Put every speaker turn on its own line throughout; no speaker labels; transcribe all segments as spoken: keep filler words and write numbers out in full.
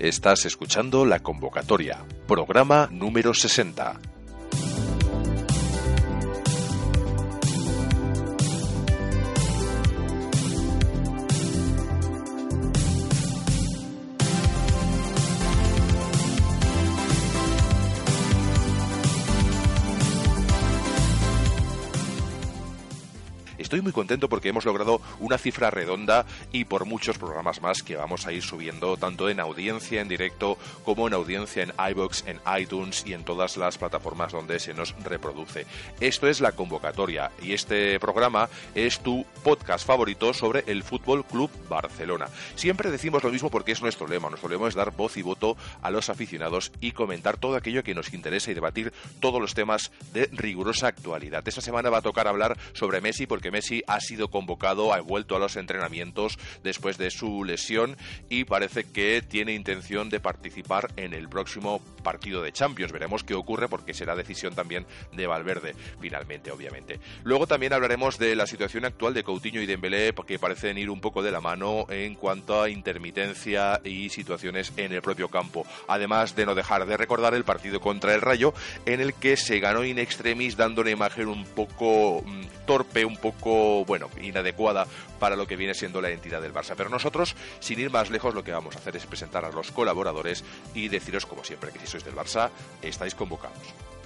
Estás escuchando La Convocatoria, programa número sesenta. Estoy muy contento porque hemos logrado una cifra redonda y por muchos programas más que vamos a ir subiendo tanto en audiencia en directo como en audiencia en iVoox, en iTunes y en todas las plataformas donde se nos reproduce. Esto es La Convocatoria y este programa es tu podcast favorito sobre el Fútbol Club Barcelona. Siempre decimos lo mismo porque es nuestro lema. Nuestro lema es dar voz y voto a los aficionados y comentar todo aquello que nos interesa y debatir todos los temas de rigurosa actualidad. Esta semana va a tocar hablar sobre Messi porque Messi ha sido convocado, ha vuelto a los entrenamientos después de su lesión y parece que tiene intención de participar en el próximo partido de Champions. Veremos qué ocurre porque será decisión también de Valverde, finalmente, obviamente. Luego también hablaremos de la situación actual de Coutinho y Dembélé, porque parecen ir un poco de la mano en cuanto a intermitencia y situaciones en el propio campo. Además de no dejar de recordar el partido contra el Rayo, en el que se ganó in extremis dando una imagen un poco mmm, torpe, un poco bueno, inadecuada para lo que viene siendo la entidad del Barça. Pero nosotros, sin ir más lejos, lo que vamos a hacer es presentar a los colaboradores y deciros, como siempre, que si sois del Barça, estáis convocados.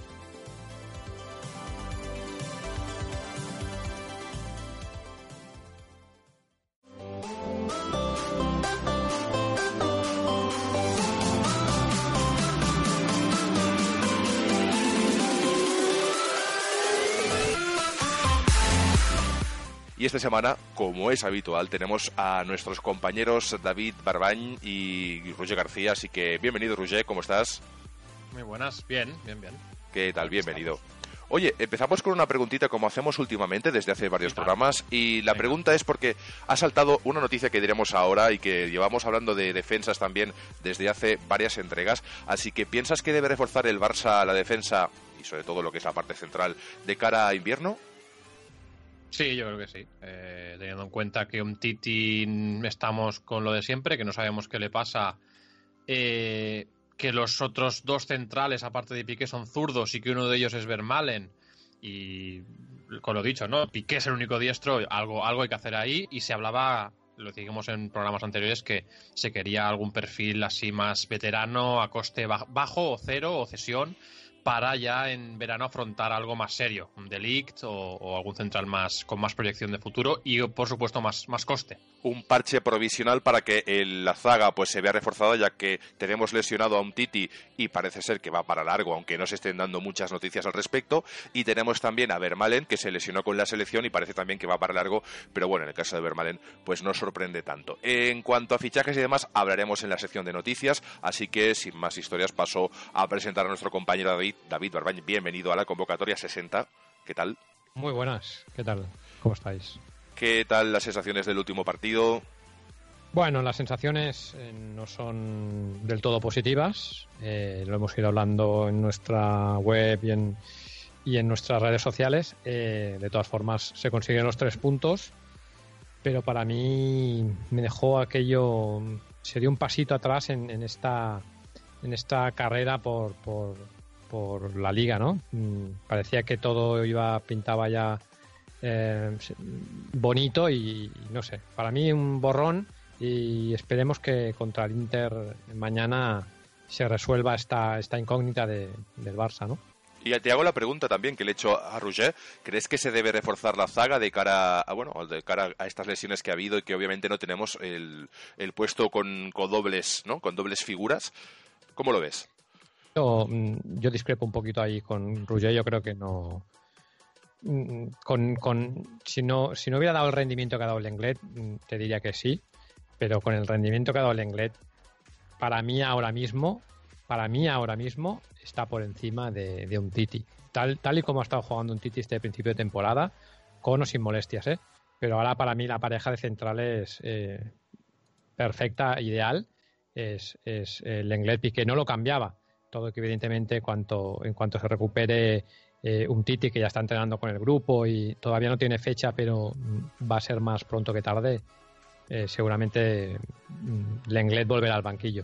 Y esta semana, como es habitual, tenemos a nuestros compañeros David Barbany y Roger García, así que bienvenido, Roger, ¿cómo estás?
Muy buenas, bien, bien, bien.
¿Qué tal? Bienvenido. Oye, empezamos con una preguntita como hacemos últimamente desde hace varios programas y la pregunta es porque ha saltado una noticia que diremos ahora y que llevamos hablando de defensas también desde hace varias entregas, así que ¿piensas que debe reforzar el Barça la defensa y sobre todo lo que es la parte central de cara a invierno?
Sí, yo creo que sí. Eh, teniendo en cuenta que Umtiti estamos con lo de siempre, que no sabemos qué le pasa, eh, que los otros dos centrales, aparte de Piqué, son zurdos y que uno de ellos es Vermaelen. Y con lo dicho, ¿no? Piqué es el único diestro, algo, algo hay que hacer ahí. Y se hablaba, lo dijimos en programas anteriores, que se quería algún perfil así más veterano, a coste bajo o cero o cesión, para ya en verano afrontar algo más serio, un De Ligt o, o algún central más con más proyección de futuro y por supuesto más, más coste.
Un parche provisional para que el, la zaga pues se vea reforzada, ya que tenemos lesionado a Umtiti y parece ser que va para largo, aunque no se estén dando muchas noticias al respecto, y tenemos también a Vermaelen, que se lesionó con la selección y parece también que va para largo, pero bueno, en el caso de Vermaelen pues no sorprende tanto. En cuanto a fichajes y demás, hablaremos en la sección de noticias, así que sin más historias paso a presentar a nuestro compañero David, David Barbany. Bienvenido a la Convocatoria sesenta, ¿qué tal?
Muy buenas, ¿qué tal? ¿Cómo estáis?
¿Qué tal las sensaciones del último partido?
Bueno, las sensaciones eh, no son del todo positivas. Eh, lo hemos ido hablando en nuestra web y en, y en nuestras redes sociales. Eh, de todas formas, se consiguen los tres puntos. Pero para mí me dejó aquello... Se dio un pasito atrás en, en, esta, en esta carrera por, por, por la Liga, ¿no? Mm, parecía que todo iba pintaba ya... Eh, bonito y no sé, para mí un borrón y esperemos que contra el Inter mañana se resuelva esta, esta incógnita de, del Barça, ¿no?
Y te hago la pregunta también que le he hecho a Roger. ¿Crees que se debe reforzar la zaga de cara a, bueno, de cara a estas lesiones que ha habido y que obviamente no tenemos el, el puesto con, con dobles, ¿no? Con dobles figuras? ¿Cómo lo ves?
Yo, yo discrepo un poquito ahí con Roger. Yo creo que no. Con, con si no si no hubiera dado el rendimiento que ha dado el Lenglet, te diría que sí, pero con el rendimiento que ha dado el Lenglet, para mí ahora mismo para mí ahora mismo está por encima de, de Umtiti, tal tal y como ha estado jugando Umtiti este principio de temporada, con o sin molestias, ¿eh? Pero ahora para mí la pareja de centrales eh, perfecta, ideal, es, es el Lenglet. Piqué no lo cambiaba, todo que evidentemente cuanto, en cuanto se recupere Eh, Umtiti, que ya está entrenando con el grupo y todavía no tiene fecha, pero va a ser más pronto que tarde, eh, seguramente Lenglet volverá al banquillo.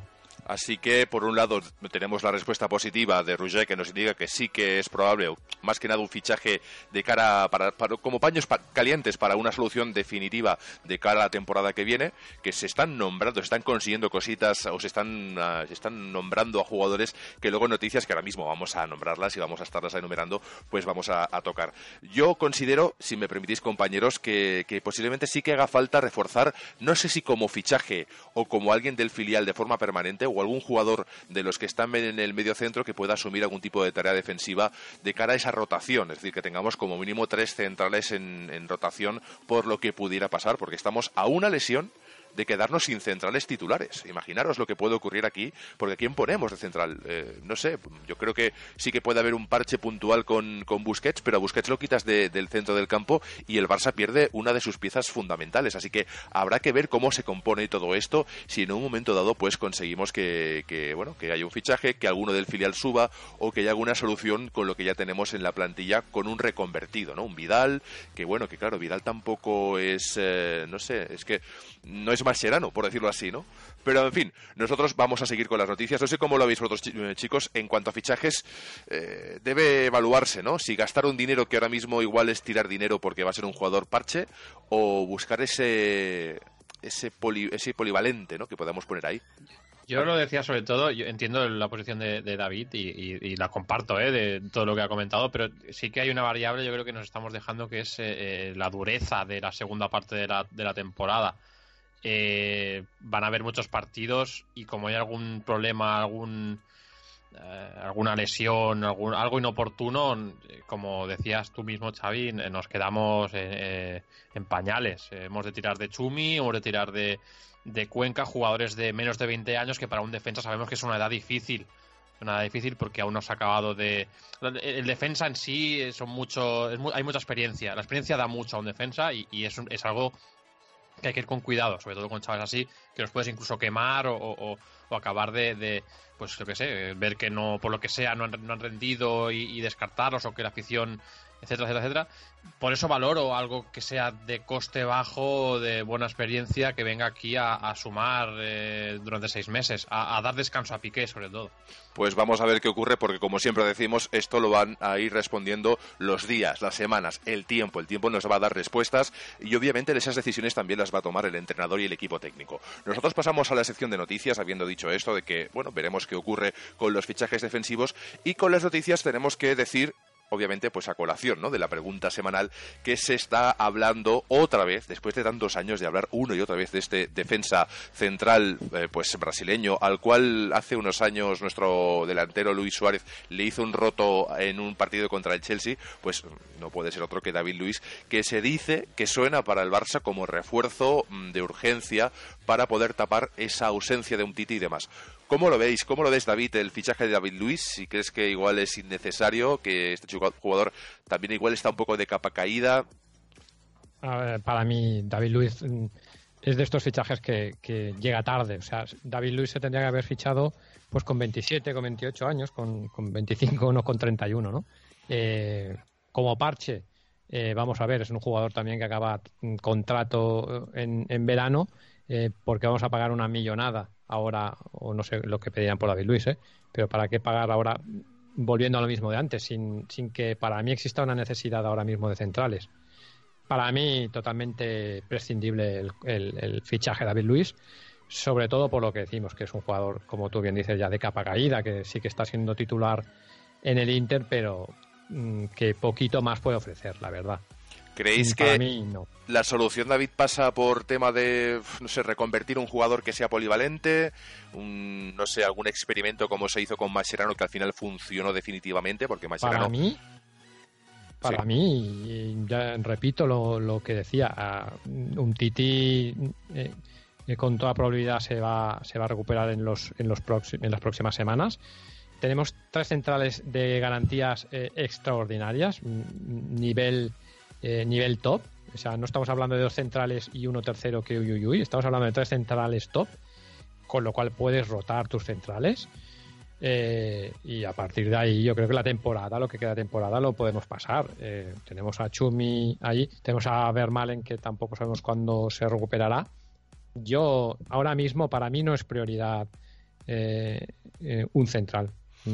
Así que, por un lado, tenemos la respuesta positiva de Roger, que nos indica que sí que es probable, más que nada un fichaje de cara, para, para como paños pa- calientes para una solución definitiva de cara a la temporada que viene, que se están nombrando, se están consiguiendo cositas, o se están, uh, se están nombrando a jugadores que luego noticias que ahora mismo vamos a nombrarlas y vamos a estarlas enumerando, pues vamos a, a tocar. Yo considero, si me permitís, compañeros, que, que posiblemente sí que haga falta reforzar, no sé si como fichaje o como alguien del filial de forma permanente, o algún jugador de los que están en el medio centro que pueda asumir algún tipo de tarea defensiva de cara a esa rotación, es decir, que tengamos como mínimo tres centrales en, en rotación por lo que pudiera pasar, porque estamos a una lesión de quedarnos sin centrales titulares. Imaginaros lo que puede ocurrir aquí, porque ¿a quién ponemos de central? Eh, no sé, yo creo que sí que puede haber un parche puntual con, con Busquets, pero a Busquets lo quitas de, del centro del campo y el Barça pierde una de sus piezas fundamentales, así que habrá que ver cómo se compone todo esto, si en un momento dado pues conseguimos que, que, bueno, que haya un fichaje, que alguno del filial suba, o que haya alguna solución con lo que ya tenemos en la plantilla con un reconvertido, ¿no? Un Vidal, que bueno, que claro, Vidal tampoco es, eh, no sé, es que no es Mascherano, por decirlo así, ¿no? Pero, en fin, nosotros vamos a seguir con las noticias. No sé cómo lo veis vosotros, chicos. En cuanto a fichajes, eh, debe evaluarse, ¿no? Si gastar un dinero que ahora mismo igual es tirar dinero porque va a ser un jugador parche, o buscar ese ese, poli, ese polivalente, ¿no?, que podamos poner ahí.
Yo lo decía sobre todo, yo entiendo la posición de, de David y, y, y la comparto, ¿eh?, de todo lo que ha comentado, pero sí que hay una variable, yo creo que nos estamos dejando, que es eh, la dureza de la segunda parte de la, de la temporada. Eh, van a haber muchos partidos y como hay algún problema, algún eh, alguna lesión, algún, algo inoportuno, como decías tú mismo, Xavi, nos quedamos eh, en pañales. Eh, hemos de tirar de Chumi, hemos de tirar de, de Cuenca, jugadores de menos de veinte años, que para un defensa sabemos que es una edad difícil. Una edad difícil porque aún no se ha acabado de... El defensa en sí son mucho, es muy, hay mucha experiencia. La experiencia da mucho a un defensa y, y es, es algo que hay que ir con cuidado, sobre todo con chavales así, que los puedes incluso quemar o, o, o acabar de, de, pues yo qué sé, ver que no, por lo que sea, no han, no han rendido y, y descartarlos, o que la afición, etcétera, etcétera, etcétera. Por eso valoro algo que sea de coste bajo, de buena experiencia, que venga aquí a, a sumar eh, durante seis meses, a, a dar descanso a Piqué, sobre todo.
Pues vamos a ver qué ocurre, porque como siempre decimos, esto lo van a ir respondiendo los días, las semanas, el tiempo. El tiempo nos va a dar respuestas y obviamente esas decisiones también las va a tomar el entrenador y el equipo técnico. Nosotros pasamos a la sección de noticias, habiendo dicho esto de que, bueno, veremos qué ocurre con los fichajes defensivos, y con las noticias tenemos que decir, obviamente, pues a colación, ¿no?, de la pregunta semanal, que se está hablando otra vez, después de tantos años de hablar una y otra vez de este defensa central eh, pues brasileño, al cual hace unos años nuestro delantero Luis Suárez le hizo un roto en un partido contra el Chelsea. Pues no puede ser otro que David Luiz, que se dice que suena para el Barça como refuerzo de urgencia para poder tapar esa ausencia de Umtiti y demás. ¿Cómo lo veis? ¿Cómo lo ves, David, el fichaje de David Luiz? Si crees que igual es innecesario, que este jugador también igual está un poco de capa caída.
A ver, para mí, David Luiz es de estos fichajes que, que llega tarde. O sea, David Luiz se tendría que haber fichado pues con veintisiete, con veintiocho años, con, con veinticinco, no con treinta y uno, ¿no? Eh, como parche, eh, vamos a ver, es un jugador también que acaba un contrato en, en verano, eh, porque vamos a pagar una millonada ahora, o no sé lo que pedirían por David Luiz, ¿eh? Pero ¿para qué pagar ahora, volviendo a lo mismo de antes, sin, sin que para mí exista una necesidad ahora mismo de centrales? Para mí, totalmente prescindible el, el, el fichaje de David Luiz, sobre todo por lo que decimos, que es un jugador, como tú bien dices, ya de capa caída, que sí que está siendo titular en el Inter, pero mmm, que poquito más puede ofrecer, la verdad.
¿Creéis
Para
que
mí, no.
la solución, David, pasa por tema de, no sé, reconvertir un jugador que sea polivalente, un, no sé, algún experimento como se hizo con Mascherano, que al final funcionó definitivamente? Porque Mascherano...
Para mí, para
sí.
mí, ya repito lo, lo que decía, Umtiti eh, eh, con toda probabilidad se va, se va a recuperar en, los, en, los proxi- en las próximas semanas. Tenemos tres centrales de garantías eh, extraordinarias, nivel... Eh, nivel top, o sea, no estamos hablando de dos centrales y uno tercero que uy, uy, uy, estamos hablando de tres centrales top, con lo cual puedes rotar tus centrales, eh, y a partir de ahí yo creo que la temporada, lo que queda de temporada lo podemos pasar. Eh, tenemos a Chumi ahí, tenemos a Vermaelen, que tampoco sabemos cuándo se recuperará. Yo, ahora mismo, para mí no es prioridad eh, eh, un central.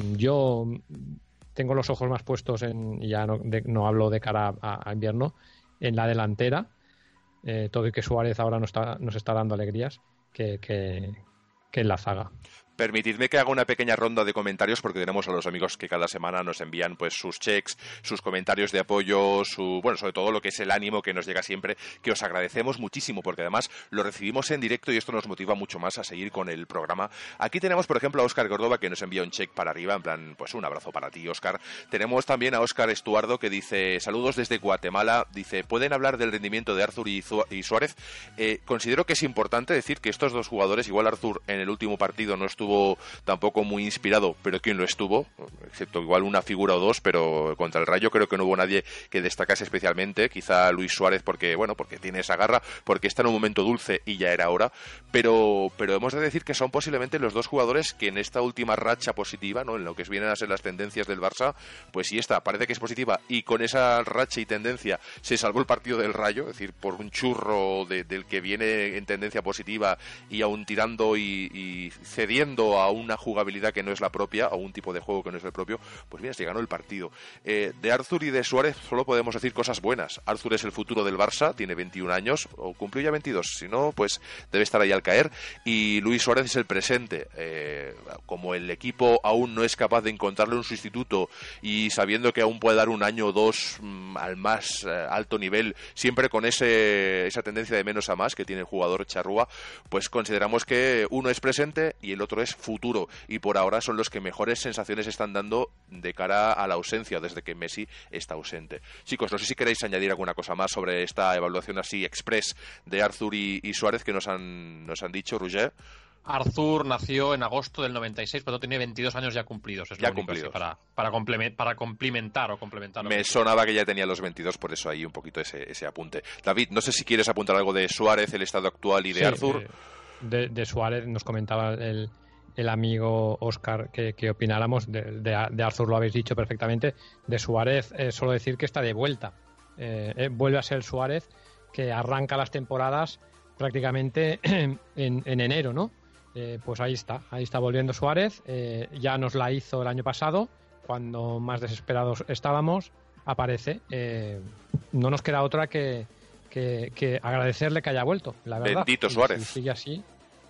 Yo tengo los ojos más puestos en, ya no, de, no hablo de cara a, a invierno, en la delantera. Eh, todo y que Suárez ahora nos está, nos está dando alegrías, que, que, que en la zaga.
Permitidme que haga una pequeña ronda de comentarios porque tenemos a los amigos que cada semana nos envían pues sus checks, sus comentarios de apoyo, su bueno, sobre todo lo que es el ánimo que nos llega siempre, que os agradecemos muchísimo porque además lo recibimos en directo y esto nos motiva mucho más a seguir con el programa. Aquí tenemos, por ejemplo, a Óscar Córdoba que nos envía un check para arriba, en plan, pues un abrazo para ti, Óscar. Tenemos también a Óscar Estuardo que dice, saludos desde Guatemala, dice, ¿pueden hablar del rendimiento de Arthur y, Zu- y Suárez? Eh, considero que es importante decir que estos dos jugadores, igual Arthur en el último partido no estuvo tampoco muy inspirado, pero ¿quién lo estuvo? Excepto igual una figura o dos, pero contra el Rayo creo que no hubo nadie que destacase especialmente, quizá Luis Suárez porque, bueno, porque tiene esa garra, porque está en un momento dulce y ya era hora, pero, pero hemos de decir que son posiblemente los dos jugadores que en esta última racha positiva, ¿no?, en lo que vienen a ser las tendencias del Barça, pues sí está, parece que es positiva, y con esa racha y tendencia se salvó el partido del Rayo, es decir, por un churro de, del que viene en tendencia positiva y aún tirando y, y cediendo a una jugabilidad que no es la propia, a un tipo de juego que no es el propio, pues mira, se ganó el partido. Eh, de Arthur y de Suárez solo podemos decir cosas buenas. Arthur es el futuro del Barça, tiene veintiún años, o cumplió ya veintidós, si no, pues debe estar ahí al caer, y Luis Suárez es el presente. Eh, como el equipo aún no es capaz de encontrarle un sustituto y sabiendo que aún puede dar un año o dos mmm, al más eh, alto nivel, siempre con ese, esa tendencia de menos a más que tiene el jugador charrúa, pues consideramos que uno es presente y el otro es futuro, y por ahora son los que mejores sensaciones están dando de cara a la ausencia, desde que Messi está ausente. Chicos, no sé si queréis añadir alguna cosa más sobre esta evaluación así express de Arthur y, y Suárez que nos han, nos han dicho, Roger.
Arthur nació en agosto del noventa y seis, pero tiene veintidós años ya cumplidos. Es
ya
lo único,
cumplidos.
Así, para, para, complement, para complementar o complementar.
Me sonaba que ya tenía los veintidós, por eso ahí un poquito ese, ese apunte. David, no sé si quieres apuntar algo de Suárez, el estado actual, y de
sí,
Arthur.
Eh, de, de Suárez nos comentaba el... el amigo Óscar que, que opináramos. De, de, de Arthur lo habéis dicho perfectamente. De Suárez, eh, solo decir que está de vuelta. Eh, eh, vuelve a ser el Suárez que arranca las temporadas prácticamente en, en enero, ¿no? Eh, pues ahí está, ahí está volviendo Suárez. Eh, ya nos la hizo el año pasado, cuando más desesperados estábamos. Aparece. Eh, no nos queda otra que, que, que agradecerle que haya vuelto, la verdad.
Bendito Suárez.
Si sigue así.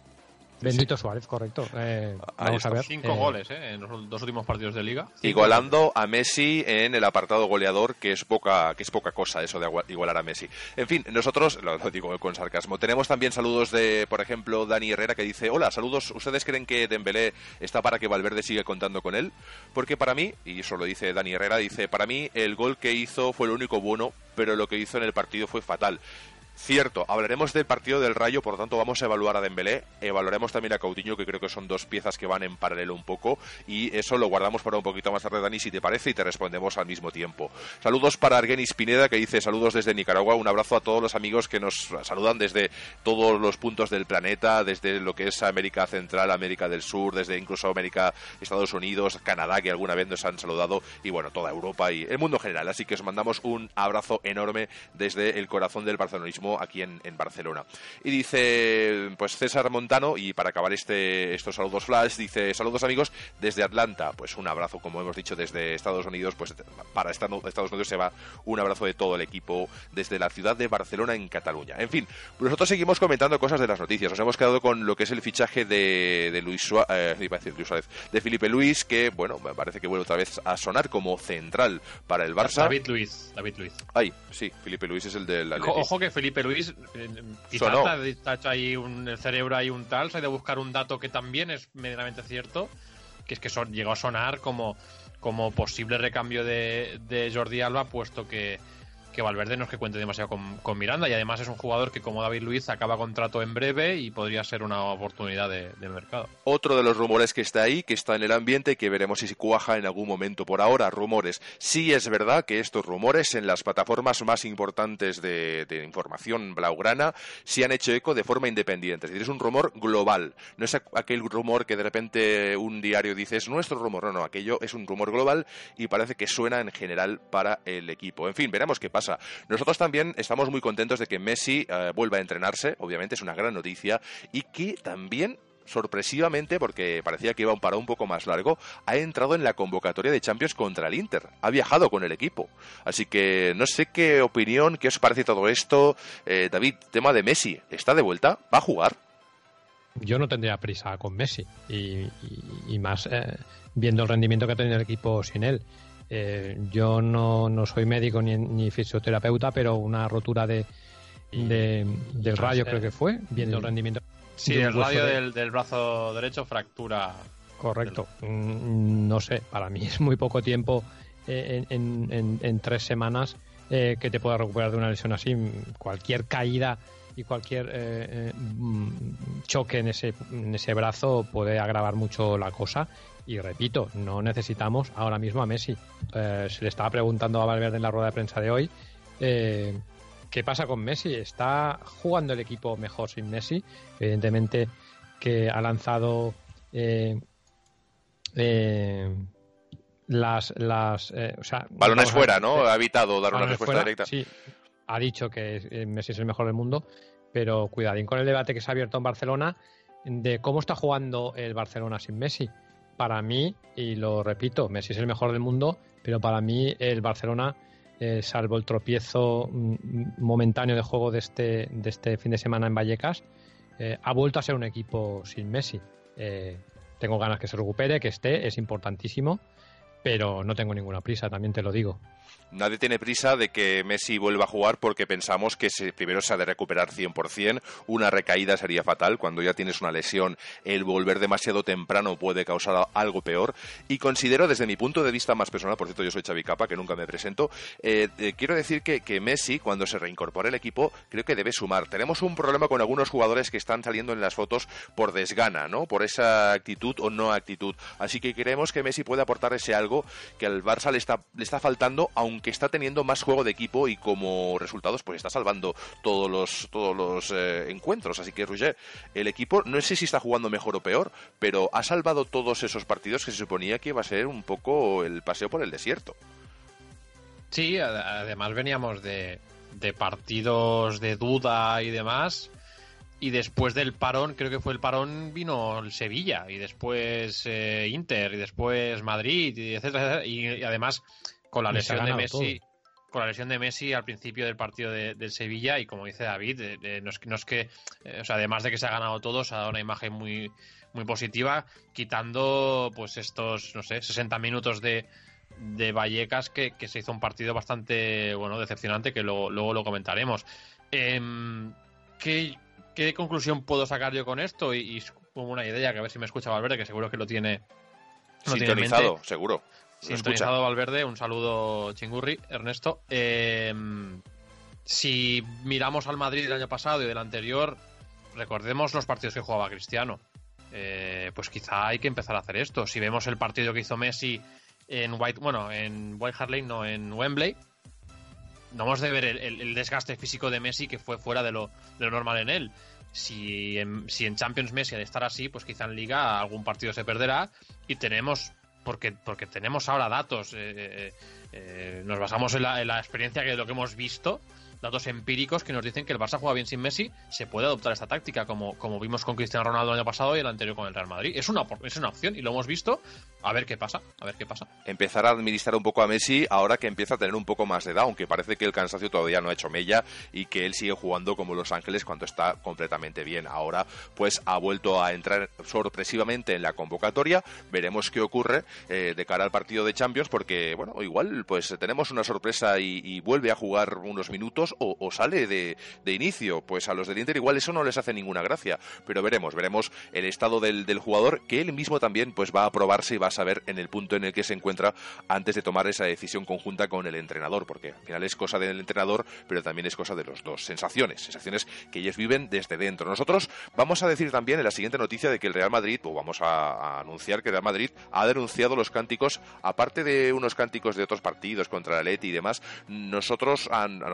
Bendito sí. Suárez, correcto. Eh, vamos a ver.
Cinco eh, goles eh, en los dos últimos partidos de Liga.
Igualando a Messi en el apartado goleador, que es poca que es poca cosa eso de igualar a Messi. En fin, nosotros, lo, lo digo con sarcasmo, tenemos también saludos de, por ejemplo, Dani Herrera, que dice, hola, saludos, ¿ustedes creen que Dembélé está para que Valverde siga contando con él? Porque para mí, y eso lo dice Dani Herrera, dice, para mí el gol que hizo fue lo único bueno, pero lo que hizo en el partido fue fatal. Cierto, hablaremos del partido del Rayo, por lo tanto vamos a evaluar a Dembélé, evaluaremos también a Coutinho, que creo que son dos piezas que van en paralelo un poco, y eso lo guardamos para un poquito más tarde, Dani, si te parece, y te respondemos al mismo tiempo. Saludos para Argenis Pineda, que dice saludos desde Nicaragua, un abrazo a todos los amigos que nos saludan desde todos los puntos del planeta, desde lo que es América Central, América del Sur, desde incluso América, Estados Unidos, Canadá, que alguna vez nos han saludado, y bueno, toda Europa y el mundo en general, así que os mandamos un abrazo enorme desde el corazón del barcelonismo aquí en, en Barcelona. Y dice, pues César Montano, y para acabar este estos saludos flash, dice, saludos amigos desde Atlanta, pues un abrazo, como hemos dicho, desde Estados Unidos, pues para Estados Unidos se va un abrazo de todo el equipo desde la ciudad de Barcelona en Cataluña. En fin, nosotros seguimos comentando cosas de las noticias, nos hemos quedado con lo que es el fichaje de, de Luis Suárez, eh, iba a decir Luis Suárez, de Felipe Luis, que bueno, me parece que vuelve otra vez a sonar como central para el Barça.
David Luiz, David Luiz.
Ay, sí, Felipe Luis es el del
Ojo, ojo que Felipe Luis eh, quizás está hecho ahí un, el cerebro ahí un tal, se ha de buscar un dato que también es medianamente cierto, que es que son, llegó a sonar como, como posible recambio de, de Jordi Alba, puesto que que Valverde no es que cuente demasiado con, con Miranda, y además es un jugador que, como David Luiz, acaba contrato en breve y podría ser una oportunidad de, de mercado.
Otro de los rumores que está ahí, que está en el ambiente, que veremos si se cuaja en algún momento. Por ahora, rumores. Sí es verdad que estos rumores en las plataformas más importantes de, de información blaugrana se han hecho eco de forma independiente. Es decir, es un rumor global. No es aquel rumor que de repente un diario dice es nuestro rumor. No, no, aquello es un rumor global y parece que suena en general para el equipo. En fin, veremos qué pasa. Nosotros también estamos muy contentos de que Messi eh, vuelva a entrenarse, obviamente es una gran noticia, y que también sorpresivamente, porque parecía que iba un parón un poco más largo, ha entrado en la convocatoria de Champions contra el Inter. Ha viajado con el equipo. Así que no sé qué opinión, qué os parece todo esto. Eh, David, tema de Messi, ¿está de vuelta? ¿Va a jugar?
Yo no tendría prisa con Messi y, y, y más eh, viendo el rendimiento que ha tenido el equipo sin él. Eh, yo no, no soy médico ni, ni fisioterapeuta, pero una rotura de, de del radio creo que fue, viendo el rendimiento.
Sí, el radio de... del, del brazo derecho, fractura.
Correcto. Del... No sé, para mí es muy poco tiempo eh, en, en, en tres semanas eh, que te pueda recuperar de una lesión así. Cualquier caída y cualquier eh, eh, choque en ese, en ese brazo puede agravar mucho la cosa. Y repito, no necesitamos ahora mismo a Messi. Eh, se le estaba preguntando a Valverde en la rueda de prensa de hoy eh, ¿qué pasa con Messi? ¿Está jugando el equipo mejor sin Messi? Evidentemente que ha lanzado eh, eh, las... las eh, o sea,
balones fuera, ¿no? Ha evitado dar una respuesta
fuera,
directa.
Sí, ha dicho que Messi es el mejor del mundo, pero cuidadín con el debate que se ha abierto en Barcelona de cómo está jugando el Barcelona sin Messi. Para mí, y lo repito, Messi es el mejor del mundo, pero para mí el Barcelona, eh, salvo el tropiezo momentáneo de juego de este, de este fin de semana en Vallecas, eh, ha vuelto a ser un equipo sin Messi. Eh, tengo ganas que se recupere, que esté, es importantísimo, pero no tengo ninguna prisa, también te lo digo.
Nadie tiene prisa de que Messi vuelva a jugar porque pensamos que se, primero se ha de recuperar cien por ciento. Una recaída sería fatal. Cuando ya tienes una lesión, el volver demasiado temprano puede causar algo peor. Y considero, desde mi punto de vista más personal, por cierto, yo soy Xavi Capa, que nunca me presento, eh, eh, quiero decir que, que Messi, cuando se reincorpore el equipo, creo que debe sumar. Tenemos un problema con algunos jugadores que están saliendo en las fotos por desgana, ¿no? Por esa actitud o no actitud. Así que creemos que Messi puede aportar ese algo que al Barça le está, le está faltando, aunque que está teniendo más juego de equipo y como resultados pues está salvando todos los todos los eh, encuentros. Así que Roger, el equipo no sé si está jugando mejor o peor, pero ha salvado todos esos partidos que se suponía que iba a ser un poco el paseo por el desierto.
Sí, además veníamos de, de partidos de duda y demás, y después del parón, creo que fue el parón, vino el Sevilla y después eh, Inter y después Madrid y etcétera, etcétera, y, y además con la lesión de Messi, todo. con la lesión de Messi al principio del partido de, del Sevilla, y como dice David, eh, eh, no, es, no es que, eh, o sea, además de que se ha ganado todo, se ha dado una imagen muy, muy positiva, quitando pues estos, no sé, sesenta minutos de, de Vallecas, que, que se hizo un partido bastante, bueno, decepcionante, que luego, luego lo comentaremos. Eh, ¿qué, ¿Qué conclusión puedo sacar yo con esto? Y, y como una idea, que a ver si me escucha Valverde, que seguro que lo tiene,
lo sintonizado, tiene seguro.
Sintonizado Valverde, un saludo Chingurri, Ernesto. Eh, si miramos al Madrid del año pasado y del anterior, recordemos los partidos que jugaba Cristiano. Eh, pues quizá hay que empezar a hacer esto. Si vemos el partido que hizo Messi en White, bueno, en White Hart Lane, no, en Wembley, no hemos de ver el, el, el desgaste físico de Messi, que fue fuera de lo, de lo normal en él. Si en, si en Champions Messi ha de estar así, pues quizá en Liga algún partido se perderá, y tenemos porque porque tenemos ahora datos, eh, eh, nos basamos en la, en la experiencia que de lo que hemos visto, datos empíricos que nos dicen que el Barça juega bien sin Messi, se puede adoptar esta táctica, como, como vimos con Cristiano Ronaldo el año pasado y el anterior con el Real Madrid. Es una, es una opción y lo hemos visto. A ver qué pasa, a ver qué pasa.
Empezar a administrar un poco a Messi ahora que empieza a tener un poco más de edad, aunque parece que el cansancio todavía no ha hecho mella y que él sigue jugando como Los Ángeles cuando está completamente bien. Ahora pues ha vuelto a entrar sorpresivamente en la convocatoria. Veremos qué ocurre eh, de cara al partido de Champions, porque bueno, igual pues tenemos una sorpresa y, y vuelve a jugar unos minutos o, o sale de, de inicio. Pues a los del Inter igual eso no les hace ninguna gracia, pero veremos, veremos el estado del, del jugador, que él mismo también pues va a probarse y va a saber en el punto en el que se encuentra antes de tomar esa decisión conjunta con el entrenador, porque al final es cosa del entrenador, pero también es cosa de los dos. Sensaciones, sensaciones que ellos viven desde dentro. Nosotros vamos a decir también en la siguiente noticia de que el Real Madrid, o vamos a, a anunciar que el Real Madrid ha denunciado los cánticos, aparte de unos cánticos de otros partidos contra el Atleti y demás, nosotros a, a nosotros nos afecta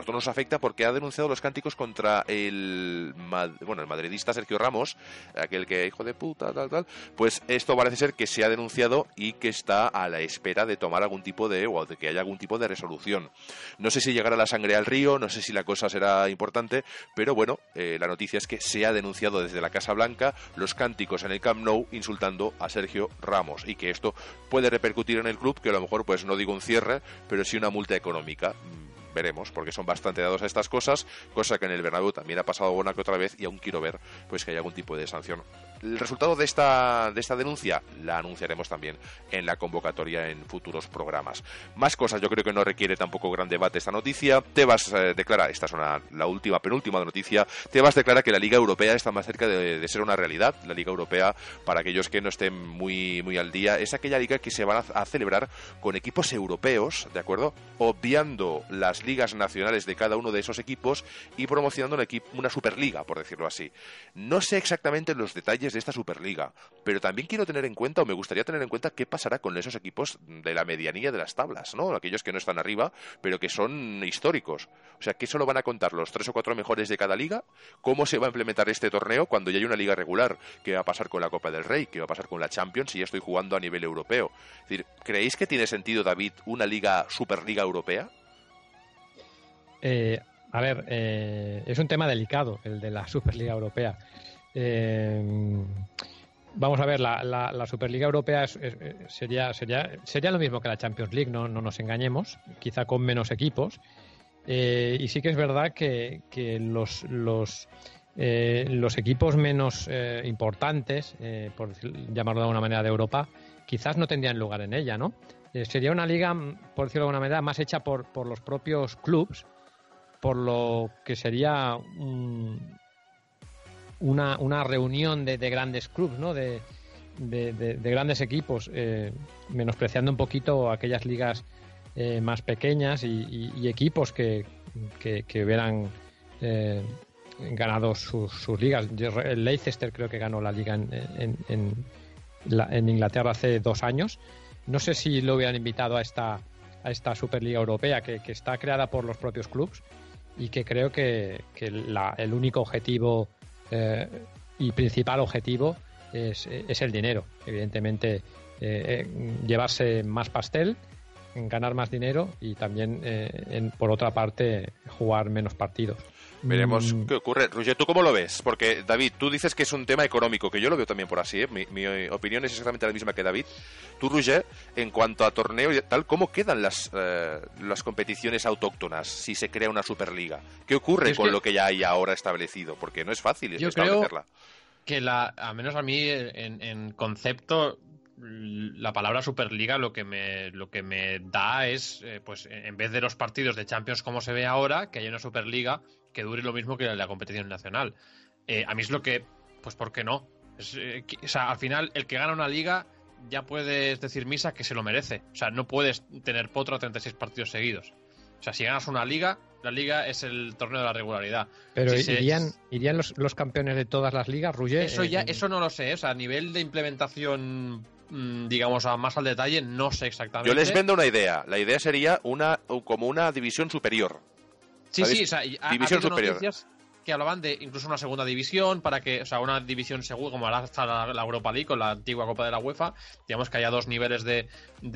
directa porque ha denunciado los cánticos contra el, bueno, el madridista Sergio Ramos, aquel que, hijo de puta, tal, tal. Pues esto parece ser que se ha denunciado y que está a la espera de tomar algún tipo de, o de que haya algún tipo de resolución. No sé si llegará la sangre al río, no sé si la cosa será importante, pero bueno, eh, la noticia es que se ha denunciado desde la Casa Blanca los cánticos en el Camp Nou insultando a Sergio Ramos, y que esto puede repercutir en el club, que a lo mejor, pues no digo un cierre, pero sí una multa económica. Veremos, porque son bastante dados a estas cosas, cosa que en el Bernabéu también ha pasado una que otra vez, y aún quiero ver pues que haya algún tipo de sanción. El resultado de esta, de esta denuncia la anunciaremos también en la convocatoria en futuros programas. Más cosas, yo creo que no requiere tampoco gran debate esta noticia. Tebas eh, declara, esta es una, la última, penúltima noticia, Tebas declara que la Liga Europea está más cerca de, de ser una realidad. La Liga Europea, para aquellos que no estén muy, muy al día, es aquella liga que se va a, a celebrar con equipos europeos, ¿de acuerdo? Obviando las ligas nacionales de cada uno de esos equipos y promocionando una, equipo, una Superliga, por decirlo así. No sé exactamente los detalles de esta Superliga, pero también quiero tener en cuenta, o me gustaría tener en cuenta, qué pasará con esos equipos de la medianía de las tablas, ¿no? Aquellos que no están arriba, pero que son históricos. O sea, ¿qué solo van a contar los tres o cuatro mejores de cada liga? ¿Cómo se va a implementar este torneo cuando ya hay una liga regular? ¿Qué va a pasar con la Copa del Rey? ¿Qué va a pasar con la Champions si ya estoy jugando a nivel europeo? Es decir, ¿creéis que tiene sentido, David, una liga, Superliga Europea?
Eh, a ver, eh, es un tema delicado el de la Superliga Europea. Eh, vamos a ver, la, la, la Superliga Europea es, es, sería, sería, sería lo mismo que la Champions League, no, no nos engañemos, quizá con menos equipos. Eh, y sí que es verdad que, que los, los, eh, los equipos menos eh, importantes, eh, por llamarlo de alguna manera, de Europa, quizás no tendrían lugar en ella, ¿no? Eh, sería una liga, por decirlo de alguna manera, más hecha por, por los propios clubs, por lo que sería un, una, una reunión de, de grandes clubs, ¿no? De, de, de, de grandes equipos, eh, menospreciando un poquito aquellas ligas eh, más pequeñas y, y, y equipos que, que, que hubieran eh, ganado sus, sus ligas. El Leicester creo que ganó la liga en, en, en, la, en Inglaterra hace dos años. No sé si lo hubieran invitado a esta, a esta Superliga Europea, que, que está creada por los propios clubs, y que creo que, que la, el único objetivo eh, y principal objetivo es, es el dinero. Evidentemente, eh, llevarse más pastel, ganar más dinero y también, eh, en, por otra parte, jugar menos partidos.
Veremos mm. qué ocurre. Roger, ¿tú cómo lo ves? Porque, David, tú dices que es un tema económico, que yo lo veo también por así, ¿eh? Mi, mi opinión es exactamente la misma que David. Tú, Roger, en cuanto a torneo y tal, ¿cómo quedan las, eh, las competiciones autóctonas si se crea una Superliga? ¿Qué ocurre con que... lo que ya hay ahora establecido? Porque no es fácil
yo
establecerla.
Creo que, la, a menos a mí, en, en concepto, la palabra Superliga lo que me lo que me da es, eh, pues en vez de los partidos de Champions como se ve ahora, que haya una Superliga que dure lo mismo que la, la competición nacional. Eh, a mí es lo que, pues ¿por qué no? Es, eh, que, o sea, al final el que gana una liga ya puedes decir misa que se lo merece. O sea, no puedes tener potro a treinta y seis partidos seguidos. O sea, si ganas una liga, la liga es el torneo de la regularidad.
Pero
si
irían,
se...
irían los, los campeones de todas las ligas, Roger.
Eso ya,
eh,
eso no lo sé. O sea, a nivel de implementación, digamos, a más al detalle, no sé exactamente.
Yo les vendo una idea. La idea sería una como una división superior.
Sí,
¿sabes?
sí, o sea, ha,
división
ha
superior.
Noticias que hablaban de incluso una segunda división, para que, o sea, una división segura, como ahora está la, la Europa League con la antigua Copa de la UEFA, digamos que haya dos niveles de,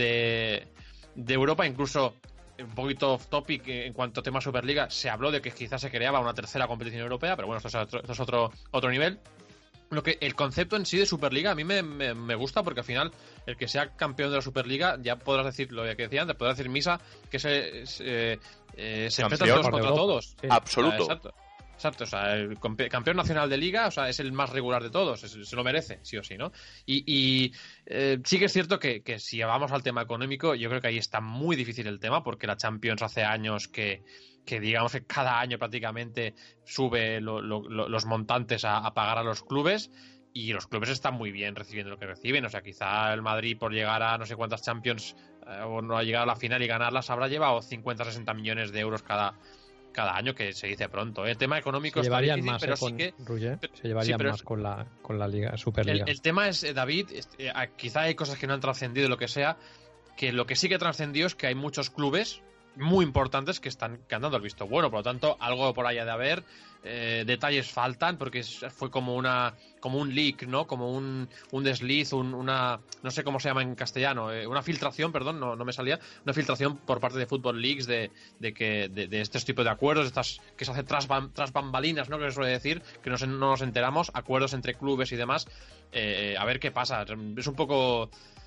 de, de Europa, incluso un poquito off topic en cuanto a tema Superliga, se habló de que quizás se creaba una tercera competición europea, pero bueno, esto es otro, esto es otro, otro nivel. Lo que el concepto en sí de Superliga a mí me, me, me gusta, porque al final el que sea campeón de la Superliga ya podrás decir lo que decía antes, podrás decir misa que se, se, eh, se enfrentan todos contra Europa. Todos.
Sí. Absoluto.
O sea, exacto. Exacto, o sea, el campeón nacional de liga, o sea, es el más regular de todos, es, se lo merece, sí o sí, ¿no? Y, y eh, sí que es cierto que, que si vamos al tema económico, yo creo que ahí está muy difícil el tema, porque la Champions hace años que, que digamos que cada año prácticamente sube lo, lo, lo, los montantes a, a pagar a los clubes, y los clubes están muy bien recibiendo lo que reciben. O sea, quizá el Madrid, por llegar a no sé cuántas Champions eh, o no ha llegado a la final y ganarlas, habrá llevado cincuenta a sesenta millones de euros cada cada año, que se dice pronto. El tema económico
se
está
llevarían
difícil,
más,
pero
eh, con
sí que
Roger, se llevarían sí, más es, con la con la liga Superliga.
El, el tema es, eh, David, eh, quizá hay cosas que no han trascendido, lo que sea, que lo que sí que trascendió es que hay muchos clubes muy importantes que están que han dado el visto bueno. Por lo tanto, algo por ahí ha de haber. Eh, detalles faltan porque es, fue como una como un leak, ¿no? Como un, un desliz, un, una no sé cómo se llama en castellano, eh, una filtración, perdón, no, no me salía, una filtración por parte de Football Leaks de, de que de, de estos tipos de acuerdos, estas que se hace tras, tras bambalinas, ¿no? Que se suele decir, que no, se, no nos enteramos, acuerdos entre clubes y demás. Eh, a ver qué pasa. Es un poco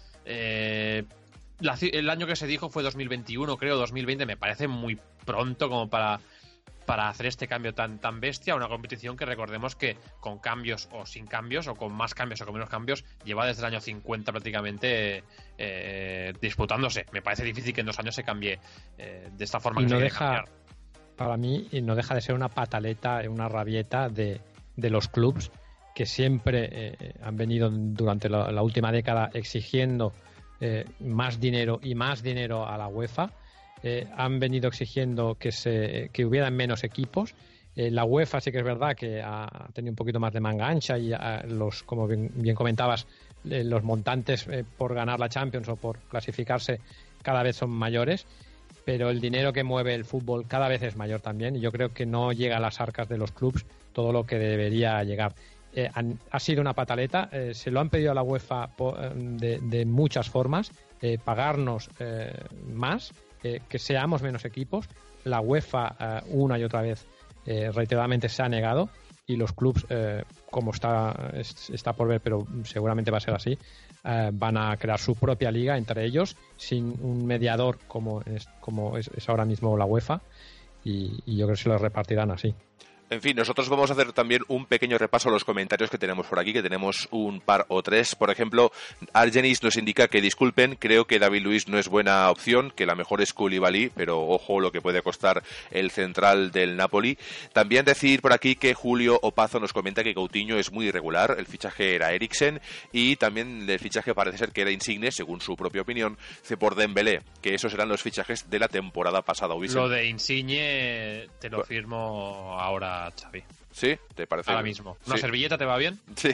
eh, la, el año que se dijo fue dos mil veintiuno, creo, dos mil veinte, me parece muy pronto como para para hacer este cambio tan tan bestia, una competición que recordemos que con cambios o sin cambios, o con más cambios o con menos cambios, lleva desde el año cincuenta prácticamente eh, disputándose. Me parece difícil que en dos años se cambie eh, de esta forma.
Y
que
no
se
deja,
cambiar.
Para mí, no deja de ser una pataleta, una rabieta de, de los clubs que siempre eh, han venido durante la, la última década exigiendo eh, más dinero y más dinero a la UEFA. Eh, han venido exigiendo que se que hubieran menos equipos. Eh, la UEFA sí que es verdad que ha tenido un poquito más de manga ancha y a, los, como bien, bien comentabas, eh, los montantes eh, por ganar la Champions o por clasificarse cada vez son mayores, pero el dinero que mueve el fútbol cada vez es mayor también y yo creo que no llega a las arcas de los clubs todo lo que debería llegar. Eh, han, ha sido una pataleta, eh, se lo han pedido a la UEFA po, de, de muchas formas, eh, pagarnos eh, más, eh, que seamos menos equipos. La UEFA eh, una y otra vez eh, reiteradamente se ha negado y los clubs, eh, como está, es, está por ver, pero seguramente va a ser así, eh, van a crear su propia liga entre ellos sin un mediador como es, como es, es ahora mismo la UEFA y, y yo creo que se lo repartirán así.
En fin, nosotros vamos a hacer también un pequeño repaso a los comentarios que tenemos por aquí, que tenemos un par o tres. Por ejemplo, Argenis nos indica que disculpen, creo que David Luiz no es buena opción, que la mejor es Koulibaly, pero ojo lo que puede costar el central del Napoli. También decir por aquí que Julio Opazo nos comenta que Coutinho es muy irregular, el fichaje era Eriksen, y también el fichaje parece ser que era Insigne, según su propia opinión, por Dembélé, que esos eran los fichajes de la temporada pasada. ¿Hubiesen?
Lo de Insigne te lo firmo ahora, Xavi.
¿Sí? ¿Te parece?
Ahora mismo. ¿Una
sí.
servilleta te va bien?
Sí.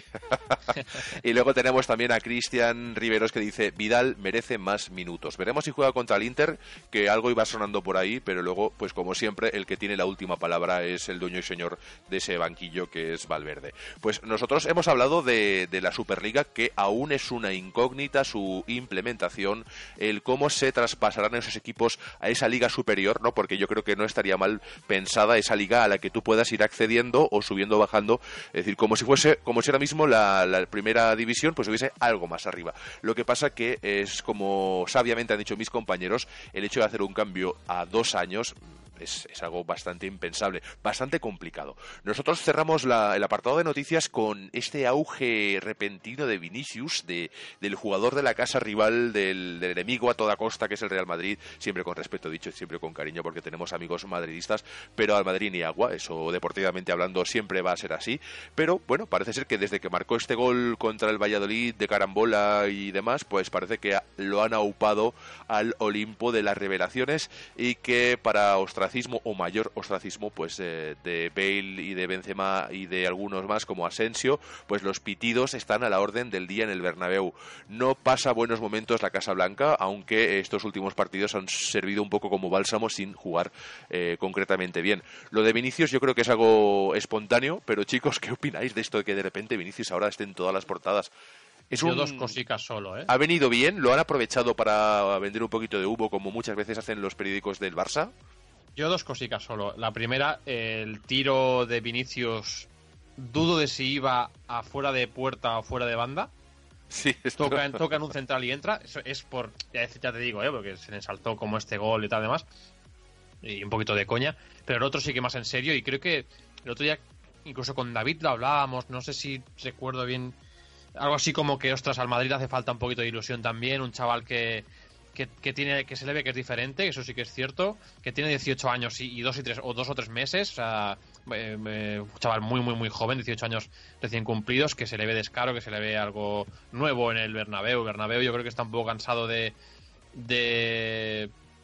Y luego tenemos también a Cristian Riveros que dice Vidal merece más minutos. Veremos si juega contra el Inter, que algo iba sonando por ahí, pero luego, pues como siempre, el que tiene la última palabra es el dueño y señor de ese banquillo, que es Valverde. Pues nosotros hemos hablado de, de la Superliga, que aún es una incógnita su implementación, el cómo se traspasarán esos equipos a esa liga superior, ¿no? Porque yo creo que no estaría mal pensada esa liga a la que tú puedas ir accediendo o subiendo o bajando, es decir, como si fuese, como si ahora mismo la, la primera división pues hubiese algo más arriba. Lo que pasa que es, como sabiamente han dicho mis compañeros, el hecho de hacer un cambio a dos años Es, es algo bastante impensable, bastante complicado. Nosotros cerramos la, el apartado de noticias con este auge repentino de Vinicius, de, del jugador de la casa rival, del, del enemigo a toda costa, que es el Real Madrid, siempre con respeto dicho, siempre con cariño, porque tenemos amigos madridistas, pero al Madrid ni agua, eso deportivamente hablando siempre va a ser así. Pero bueno, parece ser que desde que marcó este gol contra el Valladolid de carambola y demás, pues parece que lo han aupado al Olimpo de las revelaciones y que para ostracismo o mayor ostracismo pues eh, de Bale y de Benzema y de algunos más como Asensio, pues los pitidos están a la orden del día en el Bernabéu. No pasa buenos momentos la Casa Blanca, aunque estos últimos partidos han servido un poco como bálsamo sin jugar eh, concretamente bien. Lo de Vinicius yo creo que es algo espontáneo, pero chicos, ¿qué opináis de esto de que de repente Vinicius ahora esté en todas las portadas? Es
Yo
un...
dos cositas solo, ¿eh?
¿Ha venido bien? ¿Lo han aprovechado para vender un poquito de humo como muchas veces hacen los periódicos del Barça?
Yo dos cositas solo. La primera, el tiro de Vinicius, dudo de si iba afuera de puerta o fuera de banda.
Sí, esto...
toca, en, toca en un central y entra. Eso es por, ya, ya te digo, ¿eh? Porque se le saltó como este gol y tal demás. Y un poquito de coña. Pero el otro sí que más en serio. Y creo que el otro día, incluso con David lo hablábamos. No sé si recuerdo bien. Algo así como que, ostras, al Madrid hace falta un poquito de ilusión también. Un chaval que... Que, que tiene que se le ve que es diferente, eso sí que es cierto, que tiene dieciocho años y, y dos y tres o dos o tres meses, o sea, eh, eh, un chaval muy muy muy joven, dieciocho años recién cumplidos, que se le ve descaro, que se le ve algo nuevo en el Bernabéu. Bernabéu yo creo que está un poco cansado de de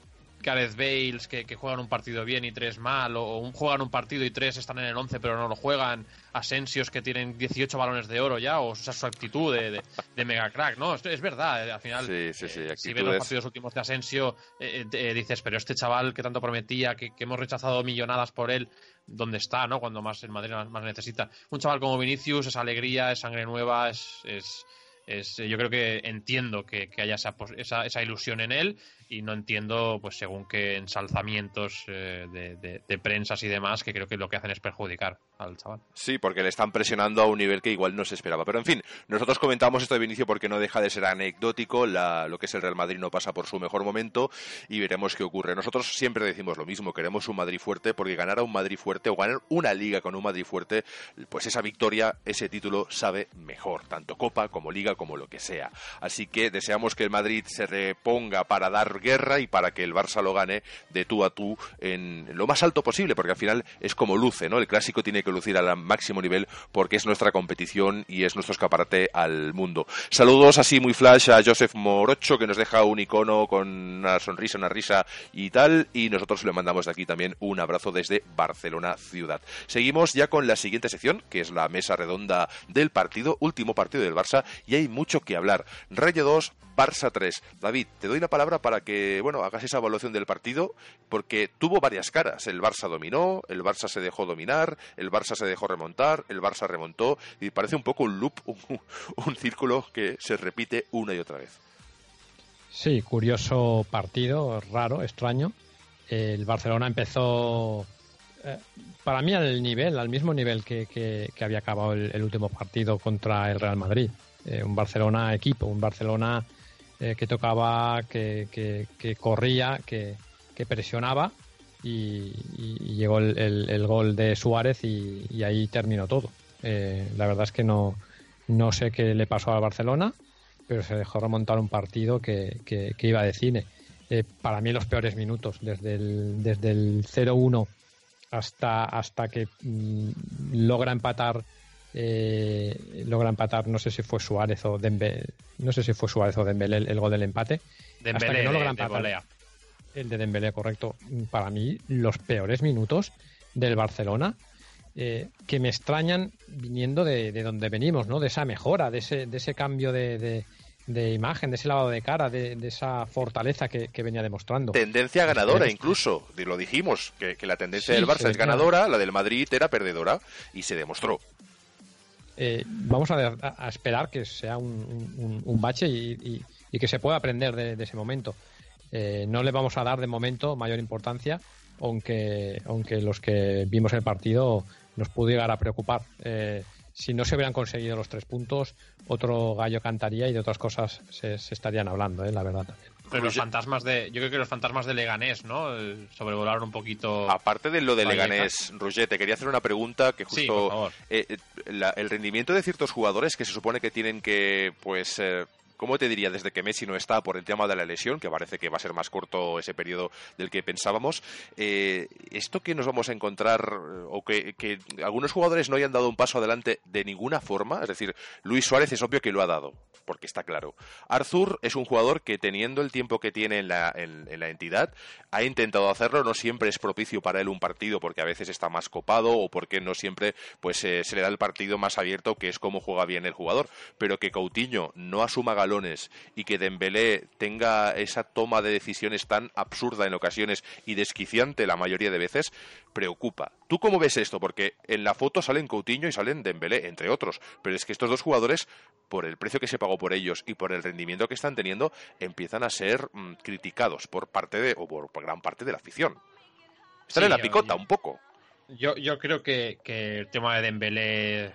Gareth Bales que, que juegan un partido bien y tres mal, o un, juegan un partido y tres están en el once pero no lo juegan, Asensios que tienen dieciocho balones de oro ya, o esa su actitud de, de, de mega crack, ¿no? Es, es verdad, al final,
sí, sí, sí,
eh, si ves los partidos últimos de Asensio, eh, eh, dices, pero este chaval que tanto prometía, que, que hemos rechazado millonadas por él, ¿dónde está, no? Cuando más el Madrid más necesita. Un chaval como Vinicius, es alegría, es sangre nueva, es... es Es, yo creo que entiendo que, que haya esa, esa, esa ilusión en él, y no entiendo, pues según qué ensalzamientos eh, de, de, de prensas y demás, que creo que lo que hacen es perjudicar al chaval.
Sí, porque le están presionando a un nivel que igual no se esperaba. Pero en fin, nosotros comentamos esto de Vinicius porque no deja de ser anecdótico. La, lo que es el Real Madrid no pasa por su mejor momento y veremos qué ocurre. Nosotros siempre decimos lo mismo, queremos un Madrid fuerte, porque ganar a un Madrid fuerte o ganar una liga con un Madrid fuerte, pues esa victoria, ese título sabe mejor, tanto Copa como Liga como lo que sea. Así que deseamos que el Madrid se reponga para dar guerra y para que el Barça lo gane de tú a tú en lo más alto posible, porque al final es como luce, ¿no? El clásico tiene que lucir al máximo nivel porque es nuestra competición y es nuestro escaparate al mundo. Saludos así muy flash a Joseph Morocho, que nos deja un icono con una sonrisa, una risa y tal, y nosotros le mandamos de aquí también un abrazo desde Barcelona ciudad. Seguimos ya con la siguiente sección, que es la mesa redonda del partido, último partido del Barça, y hay mucho que hablar. Rayo dos, Barça tres. David, te doy la palabra para que, bueno, hagas esa evaluación del partido, porque tuvo varias caras. El Barça dominó, el Barça se dejó dominar, el Barça se dejó remontar, el Barça remontó, y parece un poco un loop, un, un círculo que se repite una y otra vez.
Sí, curioso partido, raro, extraño. El Barcelona empezó, eh, para mí, al nivel, al mismo nivel que, que, que había acabado el, el último partido contra el Real Madrid. Eh, un Barcelona equipo, un Barcelona eh, que tocaba, que, que, que corría, que, que presionaba, y, y, y llegó el, el, el gol de Suárez y, y ahí terminó todo. Eh, la verdad es que no, no sé qué le pasó al Barcelona, pero se dejó remontar un partido que, que, que iba de cine. Eh, para mí los peores minutos, desde el, desde el cero uno hasta, hasta que mmm, logra empatar Eh, logra empatar, no sé si fue Suárez o Dembélé, no sé si fue Suárez o Dembélé el, el gol del empate.
Dembélé,
hasta que no logra
de,
empatar,
de
el de Dembélé, correcto. Para mí, los peores minutos del Barcelona, eh, que me extrañan viniendo de, de donde venimos, ¿no? De esa mejora, de ese, de ese cambio de, de, de imagen, de ese lavado de cara, de, de esa fortaleza que, que venía demostrando.
Tendencia ganadora, incluso, lo dijimos, que, que la tendencia
sí,
del Barça es
venía...
ganadora, la del Madrid era perdedora, y se demostró.
Eh, vamos a, a esperar que sea un, un, un bache y, y, y que se pueda aprender de, de ese momento. Eh, no le vamos a dar de momento mayor importancia, aunque, aunque los que vimos el partido nos pudo llegar a preocupar. Eh, si no se hubieran conseguido los tres puntos, otro gallo cantaría y de otras cosas se, se estarían hablando, eh, la verdad también.
Pero los fantasmas de, yo creo que los fantasmas de Leganés, ¿no? Sobrevolaron un poquito.
Aparte de lo de Leganés, Roger, te quería hacer una pregunta que justo,
sí, por favor.
Eh, la, el rendimiento de ciertos jugadores que se supone que tienen que, pues, eh, ¿cómo te diría? Desde que Messi no está por el tema de la lesión, que parece que va a ser más corto ese periodo del que pensábamos, eh, esto que nos vamos a encontrar, o que, que algunos jugadores no hayan dado un paso adelante de ninguna forma, es decir, Luis Suárez es obvio que lo ha dado, porque está claro. Arthur es un jugador que, teniendo el tiempo que tiene en la, en, en la entidad, ha intentado hacerlo, no siempre es propicio para él un partido, porque a veces está más copado, o porque no siempre pues eh, se le da el partido más abierto, que es como juega bien el jugador, pero que Coutinho no asuma galones y que Dembélé tenga esa toma de decisiones tan absurda en ocasiones y desquiciante la mayoría de veces, preocupa. ¿Tú cómo ves esto? Porque en la foto salen Coutinho y salen Dembélé, entre otros, pero es que estos dos jugadores, por el precio que se pagó por ellos y por el rendimiento que están teniendo, empiezan a ser mmm, criticados por parte de, o por, por gran parte de la afición. Están sí, en la picota yo, un poco.
Yo, yo creo que, que el tema de Dembélé,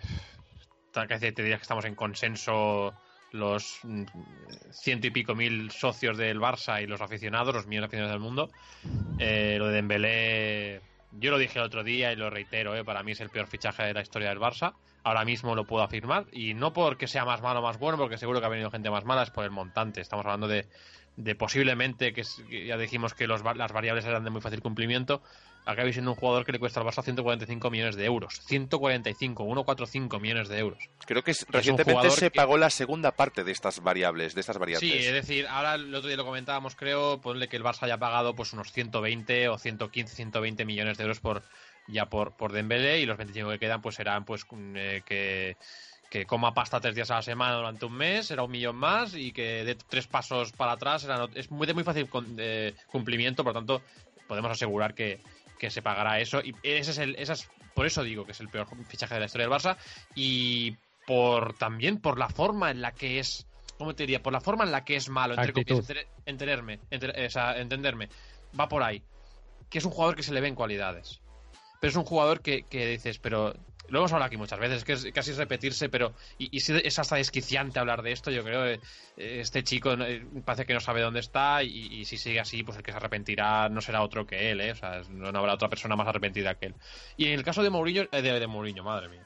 te diría que estamos en consenso los ciento y pico mil socios del Barça y los aficionados, los millones de aficionados del mundo. Eh, lo de Dembélé, yo lo dije el otro día y lo reitero, eh, para mí es el peor fichaje de la historia del Barça. Ahora mismo lo puedo afirmar, y no porque sea más malo o más bueno, porque seguro que ha venido gente más mala, es por el montante. Estamos hablando de de posiblemente, que, es, que ya dijimos que los, las variables eran de muy fácil cumplimiento, acabe siendo un jugador que le cuesta al Barça ciento cuarenta y cinco millones de euros. ciento cuarenta y cinco, ciento cuarenta y cinco millones de euros.
Creo que es, recientemente es se que... pagó la segunda parte de estas variables, de estas variantes.
Sí, es decir, ahora el otro día lo comentábamos, creo, ponle que el Barça haya pagado pues unos ciento veinte o ciento quince, ciento veinte millones de euros por ya por, por Dembélé, y los veinticinco que quedan pues serán pues eh, que... que coma pasta tres días a la semana durante un mes, será un millón más, y que de tres pasos para atrás será, es muy de muy fácil eh, cumplimiento, por lo tanto podemos asegurar que, que se pagará eso, y ese es el, ese es, por eso digo que es el peor fichaje de la historia del Barça, y por también por la forma en la que es, ¿cómo te diría? Por la forma en la que es malo, entre comillas, entenderme, enter, o sea, entenderme, va por ahí, que es un jugador que se le ven cualidades, pero es un jugador que, que dices, pero lo hemos hablado aquí muchas veces, que es casi es repetirse, pero y, y es hasta desquiciante hablar de esto. Yo creo que este chico parece que no sabe dónde está, y, y si sigue así, pues el que se arrepentirá no será otro que él, ¿eh? O sea, no habrá otra persona más arrepentida que él. Y en el caso de Mourinho, eh, de, de Mourinho, madre mía.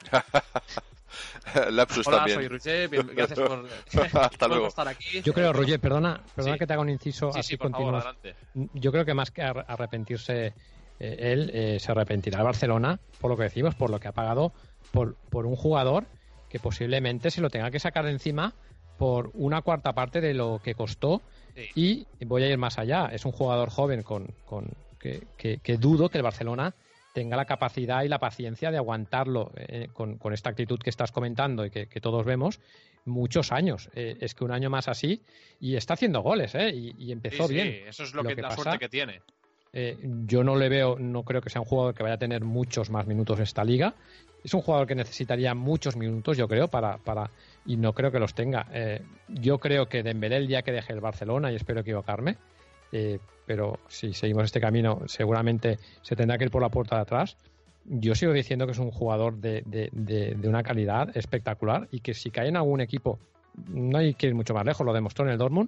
Lapsus
Hola,
también.
soy Roger, gracias por,
Hasta
por
luego.
estar aquí.
Yo creo, Roger, perdona, perdona
Sí.
que te haga un inciso,
Sí,
así
sí, por
continúas.
favor, adelante.
Yo creo que más que ar- arrepentirse eh, él, eh, se arrepentirá el Barcelona por lo que decimos, por lo que ha pagado por, por un jugador que posiblemente se lo tenga que sacar de encima por una cuarta parte de lo que costó. Sí. Y voy a ir más allá, es un jugador joven con, con que, que, que dudo que el Barcelona tenga la capacidad y la paciencia de aguantarlo eh, con, con esta actitud que estás comentando y que, que todos vemos muchos años. Eh, es que un año más así, y está haciendo goles, ¿eh? Y, y empezó
Sí,
bien.
sí, eso es lo,
Lo
que,
que
la
pasa-
suerte que tiene.
Eh, yo no le veo, no creo que sea un jugador que vaya a tener muchos más minutos en esta liga. Es un jugador que necesitaría muchos minutos, yo creo, para, para y no creo que los tenga. Eh, yo creo que Dembélé el día que deje el Barcelona, y espero equivocarme, eh, pero si seguimos este camino seguramente se tendrá que ir por la puerta de atrás. Yo sigo diciendo que es un jugador de, de, de, de una calidad espectacular, y que si cae en algún equipo, no hay que ir mucho más lejos, lo demostró en el Dortmund,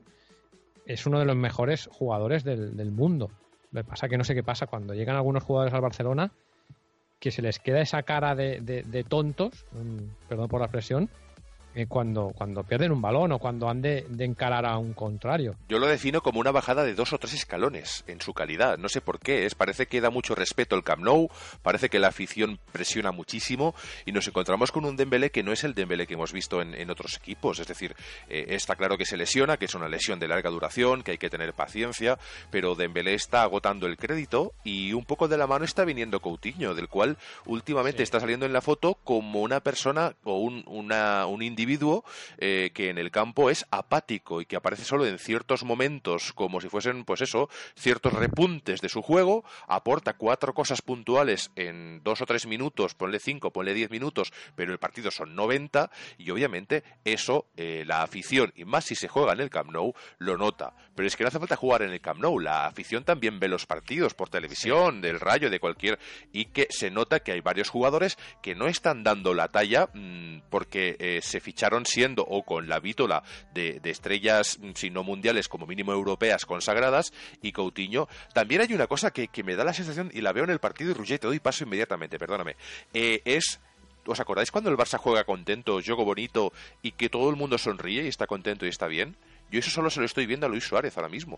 es uno de los mejores jugadores del, del mundo. Lo que pasa es que no sé qué pasa cuando llegan algunos jugadores al Barcelona, que se les queda esa cara de, de, de tontos, um, perdón por la expresión, eh, cuando, cuando pierden un balón o cuando han de, de encarar a un contrario.
Yo lo defino como una bajada de dos o tres escalones en su calidad. No sé por qué. Es, parece que da mucho respeto el Camp Nou, parece que la afición presiona muchísimo, y nos encontramos con un Dembélé que no es el Dembélé que hemos visto en, en otros equipos. Es decir, eh, está claro que se lesiona, que es una lesión de larga duración, que hay que tener paciencia, pero Dembélé está agotando el crédito, y un poco de la mano está viniendo Coutinho, del cual últimamente sí. está saliendo en la foto como una persona o un, una, un individuo eh, que en el campo es apático y que aparece solo en ciertos momentos, como si fuesen, pues eso, ciertos repuntes de su juego, aporta cuatro cosas puntuales en dos o tres minutos, ponle cinco, ponle diez minutos, pero el partido son noventa, y obviamente eso eh, la afición, y más si se juega en el Camp Nou, lo nota. Pero es que no hace falta jugar en el Camp Nou, la afición también ve los partidos por televisión, sí. del Rayo, de cualquier, y que se nota que hay varios jugadores que no están dando la talla mmm, porque eh, se ficharon siendo o con la vítola de, de estrellas, si no mundiales, como mínimo europeas consagradas, y Coutinho. También hay una cosa que, que me da la sensación, y la veo en el partido, y Roger, te doy paso inmediatamente, perdóname, eh, es... ¿Os acordáis cuando el Barça juega contento, juego bonito, y que todo el mundo sonríe y está contento y está bien? Yo eso solo se lo estoy viendo a Luis Suárez ahora mismo.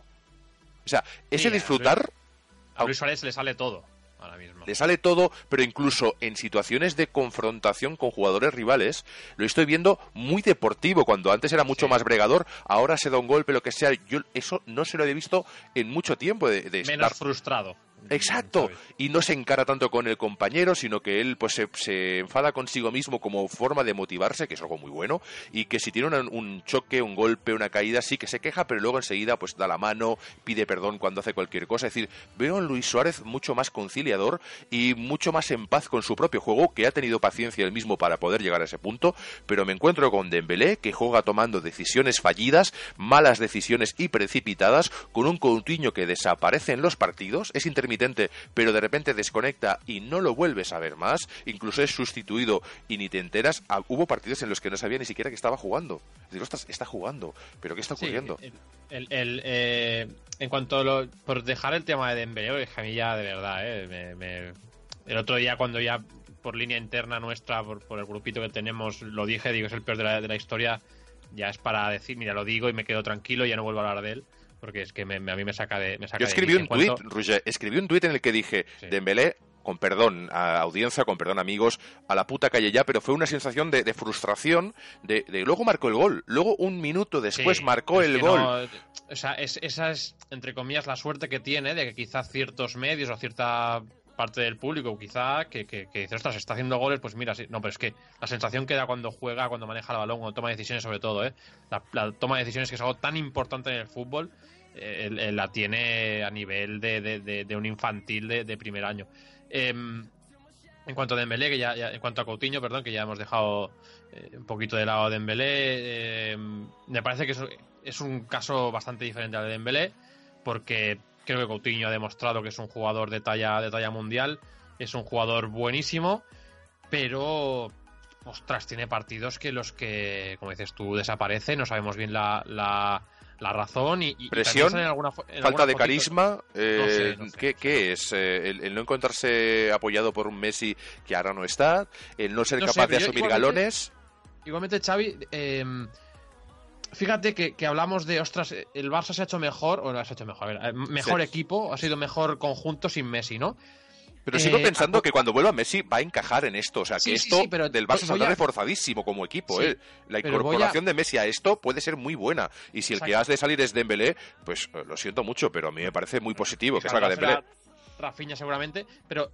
O sea, ese
sí,
disfrutar...
A Luis, a Luis Suárez le sale todo ahora mismo.
Le sale todo, pero incluso en situaciones de confrontación con jugadores rivales, lo estoy viendo muy deportivo, cuando antes era mucho sí. más bregador, ahora se da un golpe, lo que sea. Yo eso no se lo he visto en mucho tiempo. De, de
Menos
estar...
frustrado.
Exacto, y no se encara tanto con el compañero, sino que él pues se, se enfada consigo mismo como forma de motivarse, que es algo muy bueno, y que si tiene una, un choque, un golpe, una caída, sí que se queja, pero luego enseguida pues da la mano, pide perdón cuando hace cualquier cosa. Es decir, veo a Luis Suárez mucho más conciliador y mucho más en paz con su propio juego, que ha tenido paciencia él mismo para poder llegar a ese punto, pero me encuentro con Dembélé, que juega tomando decisiones fallidas, malas decisiones y precipitadas, con un Coutinho que desaparece en los partidos, es intermitente, pero de repente desconecta y no lo vuelves a ver más, incluso es sustituido y ni te enteras. Ah, hubo partidos en los que no sabía ni siquiera que estaba jugando. Digo, está, está jugando, pero ¿qué está ocurriendo?
Sí, el, el, el, eh, en cuanto a lo, por dejar el tema de Dembélé, que a mí ya de verdad, eh, me, me, el otro día cuando ya por línea interna nuestra, por, por el grupito que tenemos, lo dije, digo, es el peor de la, de la historia, ya es para decir, mira, lo digo y me quedo tranquilo, ya no vuelvo a hablar de él, porque es que me, me, a mí me saca de me saca
Yo escribí
de
un
cuanto...
tuit, Roger, escribí un tuit en el que dije, sí. Dembélé, con perdón a audiencia, con perdón amigos, a la puta calle ya, pero fue una sensación de, de frustración, de, de luego marcó el gol, luego un minuto después sí, marcó el gol.
No, o sea, es, esa es, entre comillas, la suerte que tiene de que quizás ciertos medios o cierta parte del público, quizá, que, que, que dice, ostras, está haciendo goles, pues mira, sí. No, pero es que la sensación que da cuando juega, cuando maneja el balón, cuando toma decisiones sobre todo, ¿eh? La, la toma de decisiones, que es algo tan importante en el fútbol, eh, eh, la tiene a nivel de, de, de, de un infantil de, de primer año. Eh, en cuanto a Dembélé, que ya, ya, en cuanto a Coutinho, perdón, que ya hemos dejado eh, un poquito de lado a Dembélé, eh, me parece que es, es un caso bastante diferente al de Dembélé, porque creo que Coutinho ha demostrado que es un jugador de talla, de talla mundial, es un jugador buenísimo, pero ostras, tiene partidos que los que, como dices tú, desaparece, no sabemos bien la, la, la razón y, y
presión,
en alguna, en
falta de
fotito,
carisma, eh,
no sé, no sé.
¿qué, ¿qué es? Eh, el, el no encontrarse apoyado por un Messi que ahora no está, el no ser
no
capaz
sé,
de asumir
igualmente,
galones.
Igualmente, Xavi, eh, fíjate que, que hablamos de, ostras, el Barça se ha hecho mejor, o no se ha hecho mejor, a ver, mejor sí. equipo, ha sido mejor conjunto sin Messi, ¿no?
Pero sigo
eh,
pensando
a...
que cuando vuelva Messi va a encajar en esto. O sea,
sí,
que
sí,
esto
sí, pero
del Barça saldrá
a...
reforzadísimo como equipo.
Sí,
¿eh? La incorporación a... de Messi a esto puede ser muy buena. Y si Exacto. el que has de salir es Dembélé, pues lo siento mucho, pero a mí me parece muy positivo y que salga Dembélé.
Rafinha seguramente, pero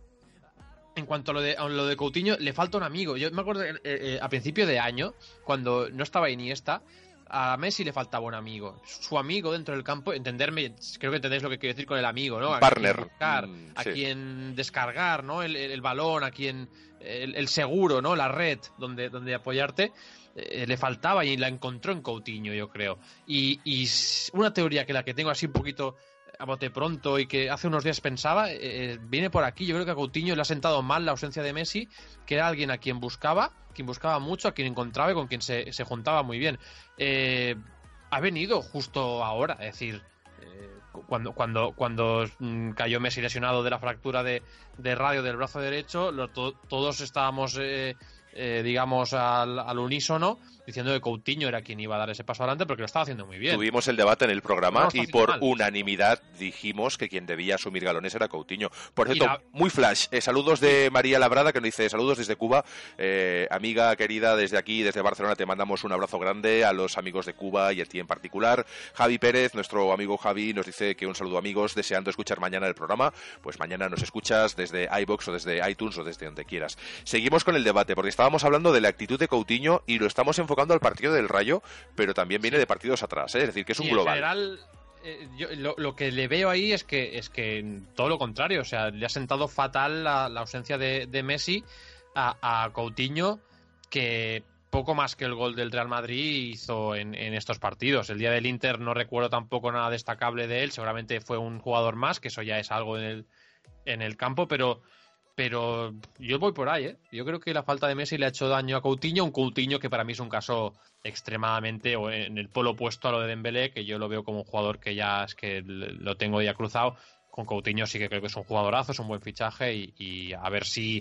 en cuanto a lo de, a lo de Coutinho, le falta un amigo. Yo me acuerdo eh, eh, a principio de año, cuando no estaba Iniesta, a Messi le faltaba un amigo. Su amigo dentro del campo, entenderme, creo que entendéis lo que quiero decir con el amigo, ¿no? A
partner.
Quien buscar, mm, a sí. quien descargar, ¿no? El, el, el balón, a quien el, el seguro, ¿no? La red donde, donde apoyarte. Eh, le faltaba y la encontró en Coutinho, yo creo. Y, y una teoría que la que tengo así un poquito a bote pronto y que hace unos días pensaba, eh, viene por aquí. Yo creo que a Coutinho le ha sentado mal la ausencia de Messi, que era alguien a quien buscaba, quien buscaba mucho, a quien encontraba y con quien se, se juntaba muy bien. Eh, ha venido justo ahora, es decir, eh, cuando, cuando, cuando cayó Messi lesionado de la fractura de, de radio del brazo derecho, lo, to, todos estábamos, eh, eh, digamos, al, al unísono, diciendo que Coutinho era quien iba a dar ese paso adelante porque lo estaba haciendo muy bien.
Tuvimos el debate en el programa
no
y por
mal.
unanimidad dijimos que quien debía asumir galones era Coutinho. Por cierto,
la...
muy flash, eh, saludos de María Labrada, que nos dice saludos desde Cuba, eh, amiga querida, desde aquí, desde Barcelona te mandamos un abrazo grande a los amigos de Cuba y a ti en particular. Javi Pérez, nuestro amigo Javi, nos dice que un saludo amigos, deseando escuchar mañana el programa. Pues mañana nos escuchas desde iVoox o desde iTunes o desde donde quieras. Seguimos con el debate, porque estábamos hablando de la actitud de Coutinho y lo estamos enfocando al partido del Rayo, pero también viene de partidos atrás, ¿eh? Es decir, que es un
sí,
global.
En general, eh, yo, lo, lo que le veo ahí es que es que todo lo contrario, o sea, le ha sentado fatal la, la ausencia de, de Messi a, a Coutinho, que poco más que el gol del Real Madrid hizo en, en estos partidos. El día del Inter no recuerdo tampoco nada destacable de él, seguramente fue un jugador más, que eso ya es algo en el, en el campo, pero pero yo voy por ahí, ¿eh? Yo creo que la falta de Messi le ha hecho daño a Coutinho, un Coutinho que para mí es un caso extremadamente, o en el polo opuesto a lo de Dembélé, que yo lo veo como un jugador que ya es que lo tengo ya cruzado. Con Coutinho sí que creo que es un jugadorazo, es un buen fichaje y, y a ver si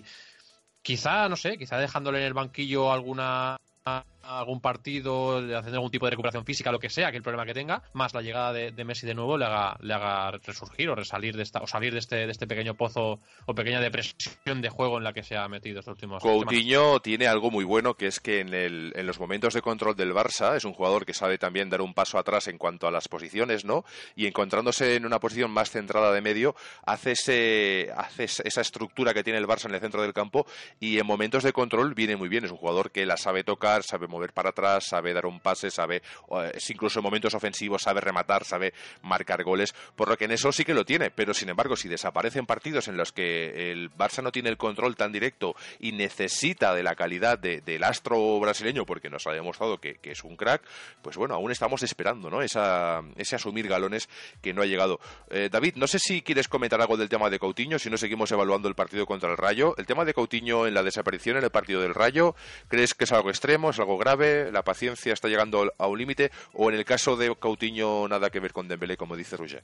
quizá, no sé, quizá dejándole en el banquillo alguna algún partido, haciendo algún tipo de recuperación física, lo que sea, que el problema que tenga, más la llegada de, de Messi de nuevo le haga, le haga resurgir o resalir de esta, o salir de este, de este pequeño pozo o pequeña depresión de juego en la que se ha metido estos últimos años.
Coutinho tiene algo muy bueno, que es que en, el, en los momentos de control del Barça es un jugador que sabe también dar un paso atrás en cuanto a las posiciones, ¿no? Y encontrándose en una posición más centrada de medio, hace, ese, hace esa estructura que tiene el Barça en el centro del campo y en momentos de control viene muy bien. Es un jugador que la sabe tocar, sabe mover para atrás, sabe dar un pase, sabe, incluso en momentos ofensivos, sabe rematar, sabe marcar goles, por lo que en eso sí que lo tiene, pero sin embargo, si desaparecen partidos en los que el Barça no tiene el control tan directo y necesita de la calidad de, del astro brasileño, porque nos ha demostrado que, que es un crack, pues bueno, aún estamos esperando, ¿no? Esa, ese asumir galones que no ha llegado. Eh, David, no sé si quieres comentar algo del tema de Coutinho, si no seguimos evaluando el partido contra el Rayo. El tema de Coutinho en la desaparición en el partido del Rayo, ¿crees que es algo extremo, es algo grave, la paciencia está llegando a un límite, o en el caso de Coutinho nada que ver con Dembélé, como dice Roger?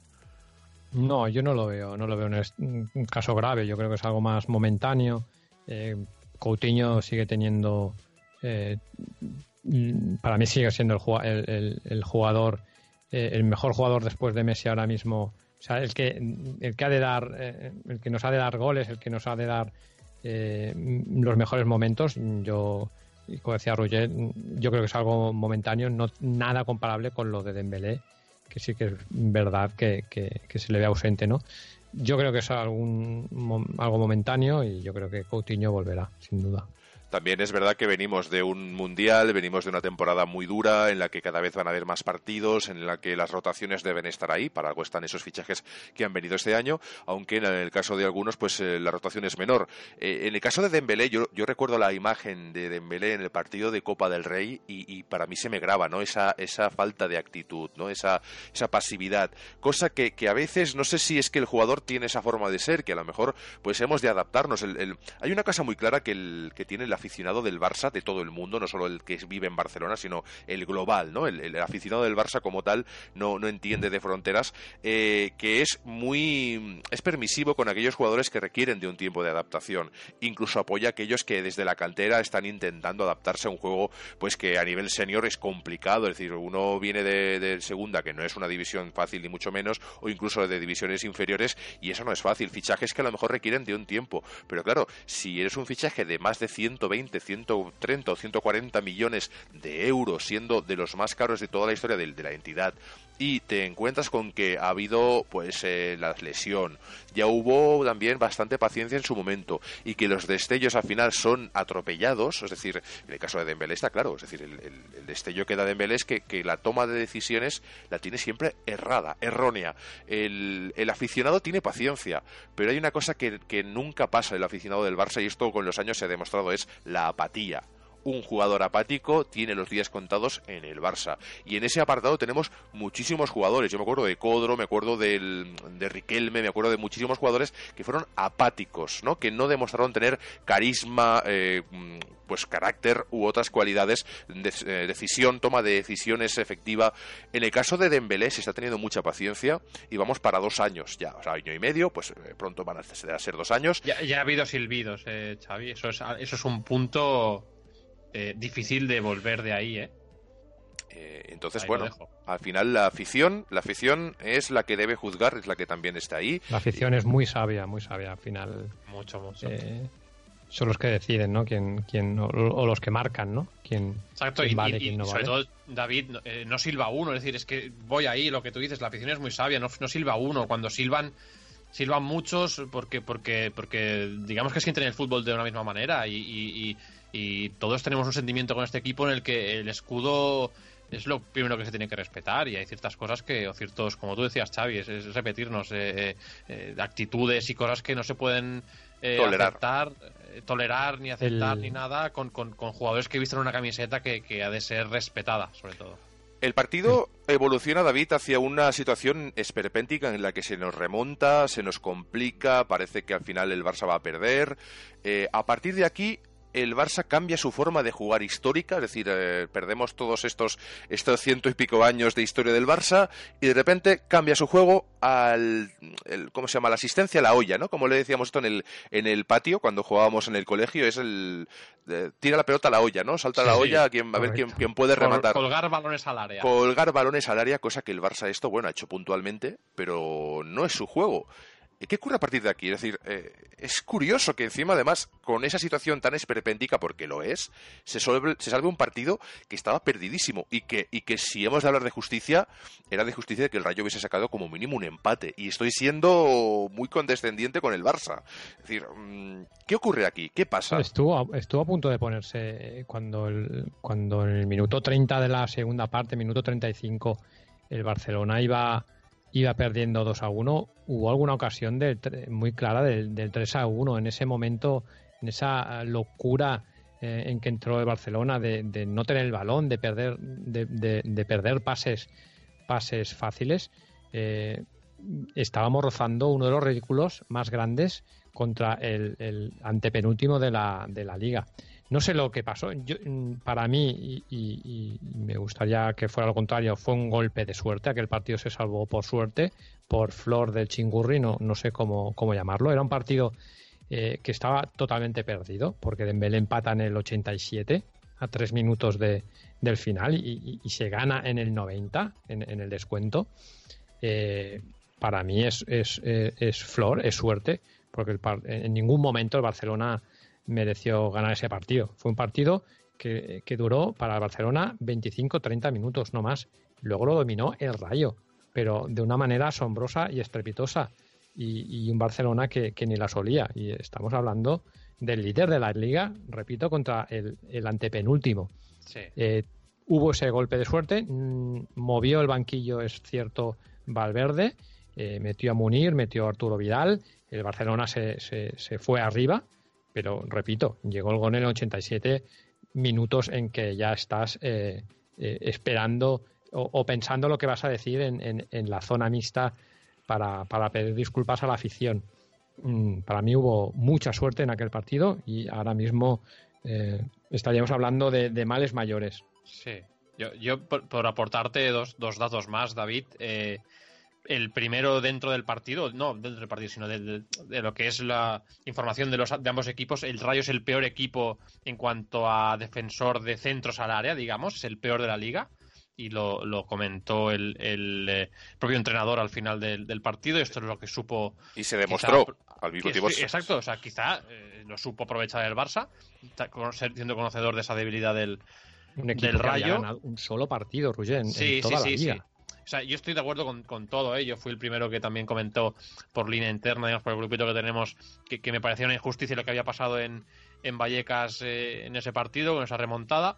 No, yo no lo veo, no lo veo un, un caso grave, yo creo que es algo más momentáneo. Eh, Coutinho sigue teniendo, eh, para mí sigue siendo el, el, el, el jugador eh, el mejor jugador después de Messi ahora mismo, o sea, el que el que ha de dar, eh, el que nos ha de dar goles, el que nos ha de dar eh, los mejores momentos. Yo, como decía Roger, yo creo que es algo momentáneo, no nada comparable con lo de Dembélé, que sí que es verdad que, que, que se le ve ausente, ¿no? Yo creo que es algún, algo momentáneo y yo creo que Coutinho volverá, sin duda.
También es verdad que venimos de un mundial, venimos de una temporada muy dura en la que cada vez van a haber más partidos, en la que las rotaciones deben estar ahí, para algo están esos fichajes que han venido este año, aunque en el caso de algunos pues eh, la rotación es menor. Eh, en el caso de Dembélé, yo, yo recuerdo la imagen de Dembélé en el partido de Copa del Rey y, y para mí se me graba, ¿no? Esa, esa falta de actitud, ¿no? Esa, esa pasividad, cosa que, que a veces no sé si es que el jugador tiene esa forma de ser, que a lo mejor pues hemos de adaptarnos. El, el, hay una cosa muy clara que, el, que tiene la aficionado del Barça, de todo el mundo, no solo el que vive en Barcelona, sino el global, ¿no? El, el aficionado del Barça como tal no, no entiende de fronteras, eh, que es muy es permisivo con aquellos jugadores que requieren de un tiempo de adaptación, incluso apoya a aquellos que desde la cantera están intentando adaptarse a un juego pues que a nivel senior es complicado, es decir, uno viene de, de segunda, que no es una división fácil ni mucho menos, o incluso de divisiones inferiores, y eso no es fácil, fichajes que a lo mejor requieren de un tiempo, pero claro, si eres un fichaje de más de ciento veinte, ciento treinta o ciento cuarenta millones de euros, siendo de los más caros de toda la historia de, de la entidad, y te encuentras con que ha habido pues eh, la lesión, ya hubo también bastante paciencia en su momento, y que los destellos al final son atropellados, es decir, en el caso de Dembélé está claro, es decir, el, el, el destello que da Dembélé es que, que la toma de decisiones la tiene siempre errada, errónea. El, el aficionado tiene paciencia, pero hay una cosa que, que nunca pasa el aficionado del Barça, y esto con los años se ha demostrado, es la apatía. Un jugador apático tiene los días contados en el Barça, y en ese apartado tenemos muchísimos jugadores. Yo me acuerdo de Codro, me acuerdo del, de Riquelme, me acuerdo de muchísimos jugadores que fueron apáticos, ¿no? Que no demostraron tener carisma, eh, pues carácter u otras cualidades, de, eh, decisión, toma de decisiones efectiva. En el caso de Dembélé se está teniendo mucha paciencia y vamos para dos años ya, o sea, año y medio, pues eh, pronto van a ser dos años.
Ya, ya ha habido silbidos, eh, Xavi, eso es, eso es un punto Eh, difícil de volver de ahí, ¿eh?
Eh, entonces,
ahí
bueno, al final la afición, la afición es la que debe juzgar, es la que también está ahí.
La afición y... es muy sabia, muy sabia al final.
Mucho, mucho.
Eh, son los que deciden, ¿no? Quién, quién, o, o los que marcan, ¿no? Quién,
Exacto,
quién
y,
vale,
y,
quién no
sobre
vale.
todo, David, eh, no silba uno, es decir, es que voy ahí, lo que tú dices, la afición es muy sabia, no, no silba uno, cuando silban silban muchos porque porque porque digamos que sienten el fútbol de una misma manera y, y, y, y todos tenemos un sentimiento con este equipo en el que el escudo es lo primero que se tiene que respetar, y hay ciertas cosas que, o ciertos, como tú decías, Xavi, es, es repetirnos eh, eh, actitudes y cosas que no se pueden eh,
tolerar.
aceptar, eh, tolerar ni aceptar
El...
ni nada con, con, con jugadores que visten una camiseta que, que ha de ser respetada, sobre todo.
El partido evoluciona, David, hacia una situación esperpéntica en la que se nos remonta, se nos complica, parece que al final el Barça va a perder. Eh, a partir de aquí, el Barça cambia su forma de jugar histórica, es decir, eh, perdemos todos estos estos ciento y pico años de historia del Barça y de repente cambia su juego al, el, ¿cómo se llama? La asistencia a la olla, ¿no? Como le decíamos esto en el en el patio cuando jugábamos en el colegio, es el eh, tira la pelota a la olla, ¿no? Salta
sí,
a la
sí,
olla a, quien, a ver quién, quién puede rematar.
Colgar balones al área.
Colgar balones al área, cosa que el Barça esto, bueno, ha hecho puntualmente, pero no es su juego. ¿Qué ocurre a partir de aquí? Es decir, eh, es curioso que encima, además, con esa situación tan esperpéntica, porque lo es, se salve, se salve un partido que estaba perdidísimo y que, y que si hemos de hablar de justicia, era de justicia de que el Rayo hubiese sacado como mínimo un empate. Y estoy siendo muy condescendiente con el Barça. Es decir, ¿qué ocurre aquí? ¿Qué pasa?
Estuvo a, estuvo a punto de ponerse cuando, el, cuando en el minuto treinta de la segunda parte, minuto treinta y cinco, el Barcelona iba... iba perdiendo dos a uno, hubo alguna ocasión del, muy clara del, del tres a uno, en ese momento, en esa locura eh, en que entró el Barcelona de, de no tener el balón, de perder de, de, de perder pases pases fáciles, eh, estábamos rozando uno de los ridículos más grandes contra el, el antepenúltimo de la, de la Liga. No sé lo que pasó. Yo, para mí, y, y, y me gustaría que fuera lo contrario, fue un golpe de suerte. Aquel partido se salvó por suerte, por flor del chingurri, no, no sé cómo, cómo llamarlo. Era un partido eh, que estaba totalmente perdido, porque Dembélé empata en el ochenta y siete a tres minutos de, del final y, y, y se gana en el noventa, en, en el descuento, eh, para mí es, es, es, es flor, es suerte, porque el par, en ningún momento el Barcelona mereció ganar ese partido. Fue un partido que, que duró para el Barcelona veinticinco a treinta minutos, no más. Luego lo dominó el Rayo, pero de una manera asombrosa y estrepitosa. Y, y un Barcelona que, que ni la solía. Y estamos hablando del líder de la Liga, repito, contra el, el antepenúltimo.
Sí.
Eh, hubo ese golpe de suerte, mmm, movió el banquillo, es cierto, Valverde, eh, metió a Munir, metió a Arturo Vidal, el Barcelona se, se, se fue arriba, pero repito, llegó el gol en el ochenta y siete, minutos en que ya estás eh, eh, esperando o, o pensando lo que vas a decir en, en, en la zona mixta para, para pedir disculpas a la afición. Mm, para mí hubo mucha suerte en aquel partido y ahora mismo eh, estaríamos hablando de, de males mayores.
Sí, yo, yo por, por aportarte dos, dos datos más, David, eh, el primero dentro del partido, no dentro del partido, sino de, de, de lo que es la información de, los, de ambos equipos, el Rayo es el peor equipo en cuanto a defensor de centros al área, digamos, es el peor de la liga. Y lo, lo comentó el, el eh, propio entrenador al final del, del partido, y esto es lo que supo.
Y se demostró
quizá,
al mismo tiempo.
Sí, exacto, o sea, quizá eh, lo supo aprovechar el Barça, siendo conocedor de esa debilidad del,
un equipo
del
que
Rayo.
Había ganado un solo partido, Roger, en,
sí,
en toda
sí,
la
sí,
liga.
Sí. O sea, yo estoy de acuerdo con, con todo, ¿eh? Yo fui el primero que también comentó por línea interna, digamos, por el grupito que tenemos, que, que me parecía una injusticia lo que había pasado en, en Vallecas eh, en ese partido, con esa remontada.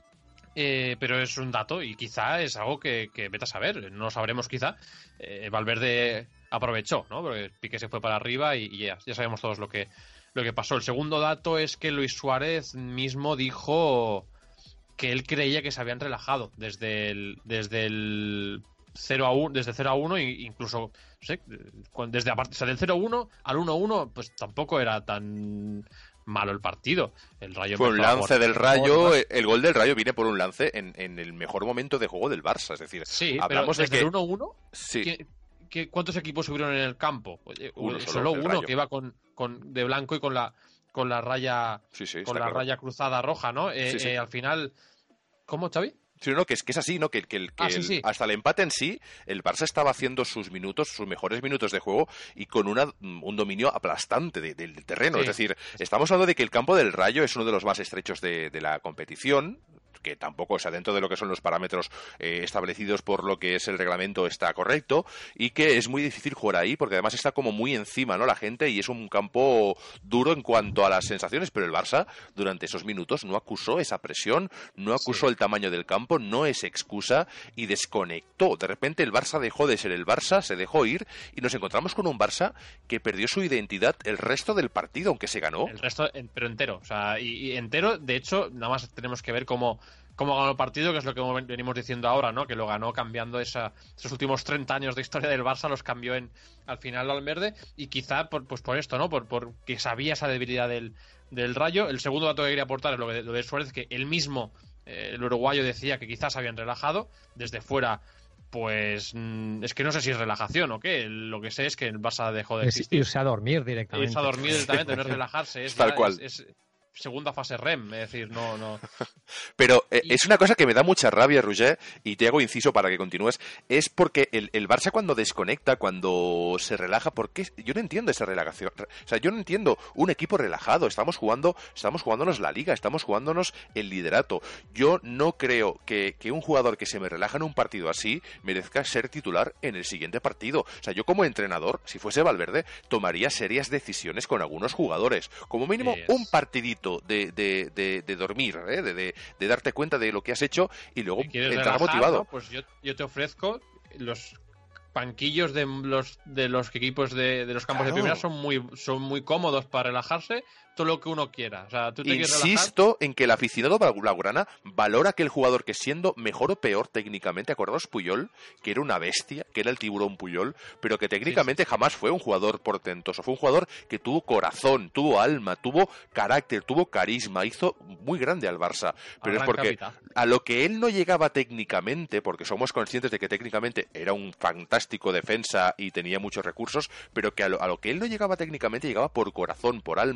Eh, pero es un dato y quizá es algo que, que vete a saber, no lo sabremos quizá. Eh, Valverde aprovechó, ¿no? Porque Piqué se fue para arriba y, y ya, ya sabemos todos lo que, lo que pasó. El segundo dato es que Luis Suárez mismo dijo que él creía que se habían relajado desde el, desde el cero a uno, desde cero a uno, e incluso, no sé, desde aparte, o sea, del cero a uno al uno a uno, pues tampoco era tan malo el partido. El Rayo
fue un lance del Rayo, el gol del Rayo viene por un lance en, en el mejor momento de juego del Barça, es decir,
sí,
hablamos
pero
de
desde
que
el uno a uno,
sí.
¿qué, qué, ¿cuántos equipos subieron en el campo? Oye,
uno
solo,
solo
uno
Rayo.
Que iba con, con de blanco y con la con la raya
sí, sí,
con la
claro.
raya cruzada roja, ¿no? Eh,
sí, sí.
Eh, al final, ¿cómo, Xavi?
Sí, no, que es, que es así, ¿no? Que, que, que
ah, sí,
el,
sí.
hasta el empate en sí, el Barça estaba haciendo sus minutos, sus mejores minutos de juego y con una, un dominio aplastante de, de, del terreno. Sí. Es decir, estamos hablando de que el campo del Rayo es uno de los más estrechos de, de la competición, que tampoco, o sea, dentro de lo que son los parámetros eh, establecidos por lo que es el reglamento está correcto, y que es muy difícil jugar ahí porque además está como muy encima, ¿no? La gente, y es un campo duro en cuanto a las sensaciones, pero el Barça durante esos minutos no acusó esa presión, no acusó sí. el tamaño del campo, no es excusa y desconectó. De repente el Barça dejó de ser el Barça, se dejó ir y nos encontramos con un Barça que perdió su identidad el resto del partido, aunque se ganó.
El resto, pero entero, o sea, y, y entero, de hecho, nada más tenemos que ver cómo cómo ganó el partido, que es lo que venimos diciendo ahora, ¿no? Que lo ganó cambiando esa, esos últimos treinta años de historia del Barça, los cambió en al final al Valverde, y quizá por, pues por esto, ¿no? Por, por que sabía esa debilidad del, del Rayo. El segundo dato que quería aportar es lo, que, lo de Suárez, que él mismo, eh, el uruguayo, decía que quizás habían relajado. Desde fuera, pues mmm, es que no sé si es relajación o qué. Lo que sé es que el Barça dejó de existir.
Es irse a dormir directamente.
Irse a dormir directamente, no es relajarse, es,
tal
ya,
cual.
Es, es, segunda fase R E M, es decir, no... no.
Pero eh,
y...
es una cosa que me da mucha rabia, Roger, y te hago inciso para que continúes, es porque el, el Barça cuando desconecta, cuando se relaja, ¿por qué? Yo no entiendo esa relajación, o sea, yo no entiendo un equipo relajado, estamos jugando, estamos jugándonos la Liga, estamos jugándonos el liderato. Yo no creo que, que un jugador que se me relaja en un partido así merezca ser titular en el siguiente partido. O sea, yo como entrenador, si fuese Valverde, tomaría serias decisiones con algunos jugadores, como mínimo yes. un partidito De, de, de, de dormir, ¿eh? de, de, de darte cuenta de lo que has hecho y luego entrar relajar, motivado.
¿no? Pues yo, yo te ofrezco los banquillos de los de los equipos de, de los campos claro. de primera son muy son muy cómodos para relajarse, todo lo que uno quiera. O sea, tú te
Insisto en que el aficionado blaugrana valora que el jugador que siendo mejor o peor técnicamente, acordaos Puyol, que era una bestia, que era el tiburón Puyol, pero que técnicamente sí, sí. jamás fue un jugador portentoso, fue un jugador que tuvo corazón, tuvo alma, tuvo carácter, tuvo carisma, hizo muy grande al Barça, pero Arranca es porque mitad. A lo que él no llegaba técnicamente, porque somos conscientes de que técnicamente era un fantástico defensa y tenía muchos recursos, pero que a lo, a lo que él no llegaba técnicamente llegaba por corazón, por alma, por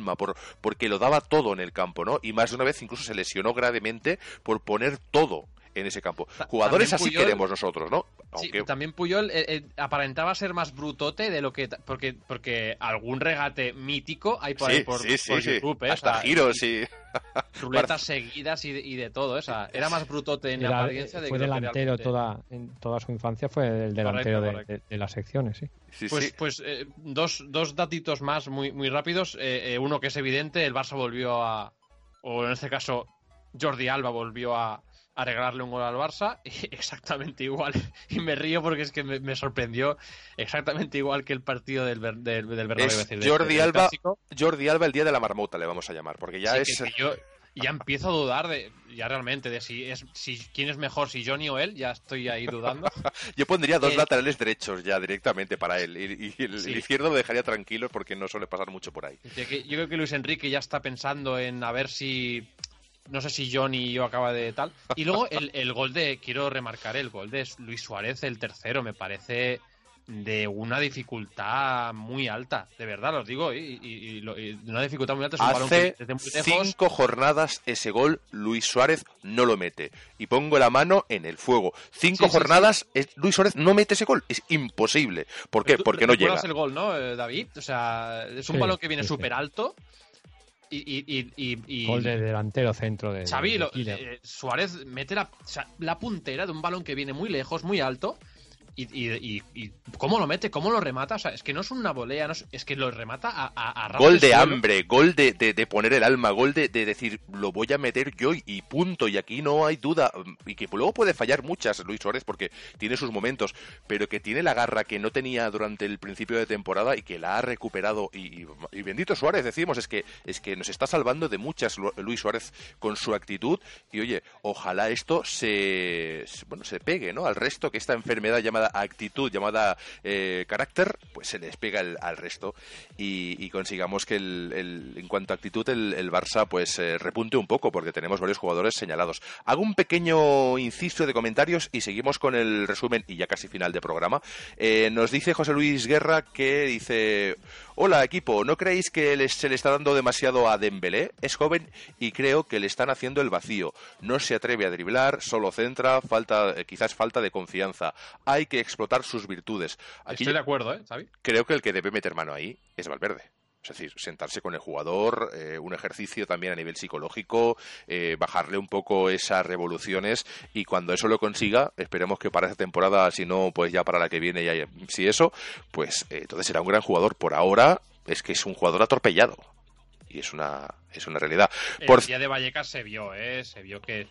porque lo daba todo en el campo, ¿no? Y más de una vez incluso se lesionó gravemente por poner todo en ese campo. Jugadores así Puyol, queremos nosotros, ¿no?
Aunque... Sí, también Puyol eh, eh, aparentaba ser más brutote de lo que... Porque, porque algún regate mítico hay por,
sí,
ahí por,
sí, sí,
por
sí.
YouTube. ¿eh?
Hasta o sea, giros, sí.
Ruletas seguidas y de, y de todo. O sea, era más brutote en
era,
la apariencia de
fue
que
delantero toda, en toda su infancia, fue el delantero correcto, correcto. De, de, de las secciones, sí.
sí
pues
sí.
pues eh, dos, dos datitos más muy, muy rápidos. Eh, eh, uno que es evidente, el Barça volvió a... O en este caso, Jordi Alba volvió a... a regalarle un gol al Barça, exactamente igual. Y me río porque es que me, me sorprendió exactamente igual que el partido del, del, del Bernabéu.
Es decir, Jordi, del, Alba, del Jordi Alba el día de la marmota, le vamos a llamar, porque ya
sí,
es...
Que, que yo ya empiezo a dudar de ya realmente de si es si quién es mejor, si Johnny o él, ya estoy ahí dudando.
Yo pondría dos eh, laterales derechos ya directamente para él, y, y el, sí. el izquierdo lo dejaría tranquilo porque no suele pasar mucho por ahí.
Yo creo que Luis Enrique ya está pensando en a ver si... No sé si Johnny y yo acaba de tal. Y luego el, el gol de... Quiero remarcar el gol de Luis Suárez, el tercero. Me parece de una dificultad muy alta. De verdad, lo digo. Y, y, y, lo, y de una dificultad muy alta. Es un
Hace
balón que desde muy lejos...
cinco jornadas ese gol Luis Suárez no lo mete. Y pongo la mano en el fuego. Cinco sí, sí, jornadas sí. Luis Suárez no mete ese gol. Es imposible. ¿Por qué?
Tú,
Porque no llega.
el gol, ¿no, David? O sea, es un sí, balón que viene súper sí, alto. Y, y, y, y,
gol de delantero centro de
Xavi,
de,
lo, eh, Suárez mete la, o sea, la puntera de un balón que viene muy lejos, muy alto. Y, y, y, y cómo lo mete, cómo lo remata, o sea, es que no es una volea, no es, es que lo remata a, a, a ras
gol de
suelo.
Hambre, gol de, de, de poner el alma, gol de, de decir lo voy a meter yo y, y punto, y aquí no hay duda, y que luego puede fallar muchas Luis Suárez porque tiene sus momentos, pero que tiene la garra que no tenía durante el principio de temporada y que la ha recuperado, y, y, y bendito Suárez, decimos, es que es que nos está salvando de muchas Luis Suárez con su actitud, y oye, ojalá esto se bueno se pegue, ¿no? Al resto, que esta enfermedad llamada actitud, llamada eh, carácter, pues se les pega el, al resto y, y consigamos que el, el, en cuanto a actitud el, el Barça pues eh, repunte un poco, porque tenemos varios jugadores señalados. Hago un pequeño inciso de comentarios y seguimos con el resumen y ya casi final de programa. Eh, nos dice José Luis Guerra que dice: hola equipo, ¿no creéis que les, se le está dando demasiado a Dembélé? Es joven y creo que le están haciendo el vacío. No se atreve a driblar, solo centra, falta eh, quizás falta de confianza. Hay que explotar sus virtudes. Aquí
estoy de acuerdo, ¿eh, Xavi?
Creo que el que debe meter mano ahí es Valverde. Es decir, sentarse con el jugador, eh, un ejercicio también a nivel psicológico, eh, bajarle un poco esas revoluciones, y cuando eso lo consiga, esperemos que para esta temporada, si no, pues ya para la que viene, ya, si eso, pues eh, entonces será un gran jugador. Por ahora es que es un jugador atropellado y es una es una realidad.
El
Por...
día de Vallecas se vio, ¿eh? Se vio que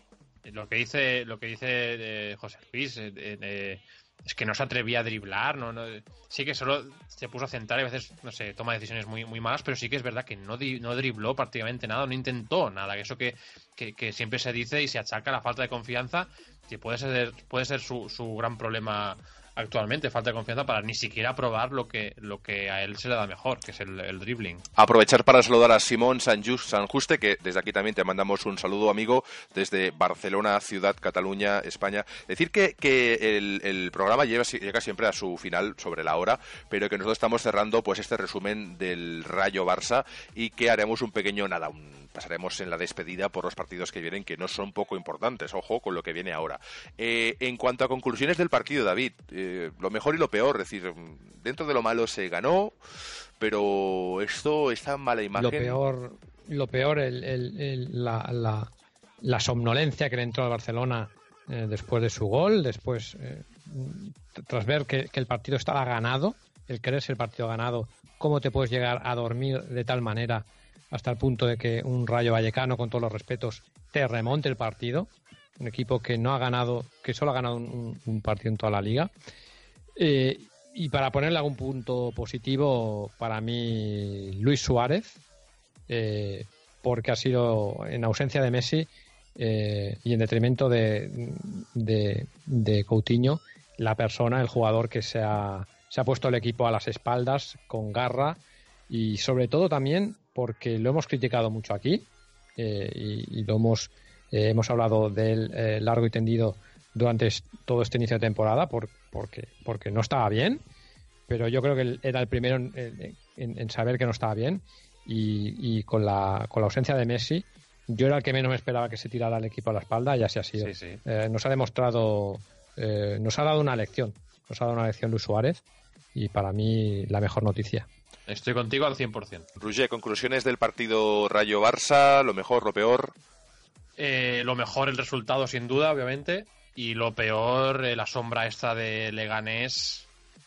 lo que dice lo que dice eh, José Luis eh, eh, es que no se atrevía a driblar, no, no, sí que solo se puso a centrar y a veces, no sé, toma decisiones muy, muy malas, pero sí que es verdad que no, di, no dribló prácticamente nada, no intentó nada, que eso que, que, que siempre se dice y se achaca la falta de confianza, que puede ser, puede ser su, su gran problema actualmente, falta de confianza para ni siquiera probar lo que, lo que a él se le da mejor, que es el, el dribbling.
Aprovechar para saludar a Simón Sanjust, Sanjuste, que desde aquí también te mandamos un saludo, amigo, desde Barcelona, ciudad, Cataluña, España. Decir que, que el, el programa llega, llega siempre a su final sobre la hora, pero que nosotros estamos cerrando pues este resumen del Rayo Barça, y que haremos un pequeño, nada, un pasaremos en la despedida por los partidos que vienen, que no son poco importantes, ojo con lo que viene ahora. Eh, en cuanto a conclusiones del partido, David, eh, lo mejor y lo peor, es decir, dentro de lo malo se ganó, pero esto, esta mala imagen...
Lo peor, lo peor el, el, el, la, la, la somnolencia que le entró al Barcelona eh, después de su gol, después, eh, tras ver que, que el partido estaba ganado, el creerse el partido ganado, ¿cómo te puedes llegar a dormir de tal manera hasta el punto de que un Rayo Vallecano, con todos los respetos, te remonte el partido? Un equipo que no ha ganado, que solo ha ganado un, un partido en toda la liga. Eh, y para ponerle algún punto positivo, para mí, Luis Suárez, eh, porque ha sido, en ausencia de Messi eh, y en detrimento de, de, de Coutinho, la persona, el jugador que se ha, se ha puesto el equipo a las espaldas con garra, y sobre todo también porque lo hemos criticado mucho aquí eh, y, y lo hemos eh, hemos hablado de él eh, largo y tendido durante todo este inicio de temporada por, porque, porque no estaba bien, pero yo creo que él era el primero en, en, en saber que no estaba bien, y, y con, la, con la ausencia de Messi, yo era el que menos me esperaba que se tirara el equipo a la espalda, y así ha sido.
Sí, sí.
Eh, nos ha demostrado, eh, nos ha dado una lección, nos ha dado una lección Luis Suárez, y para mí la mejor noticia.
Estoy contigo al cien por ciento.
Roger, conclusiones del partido Rayo-Barça, lo mejor, lo peor.
Eh, lo mejor el resultado, sin duda, obviamente, y lo peor, eh, la sombra esta de Leganés,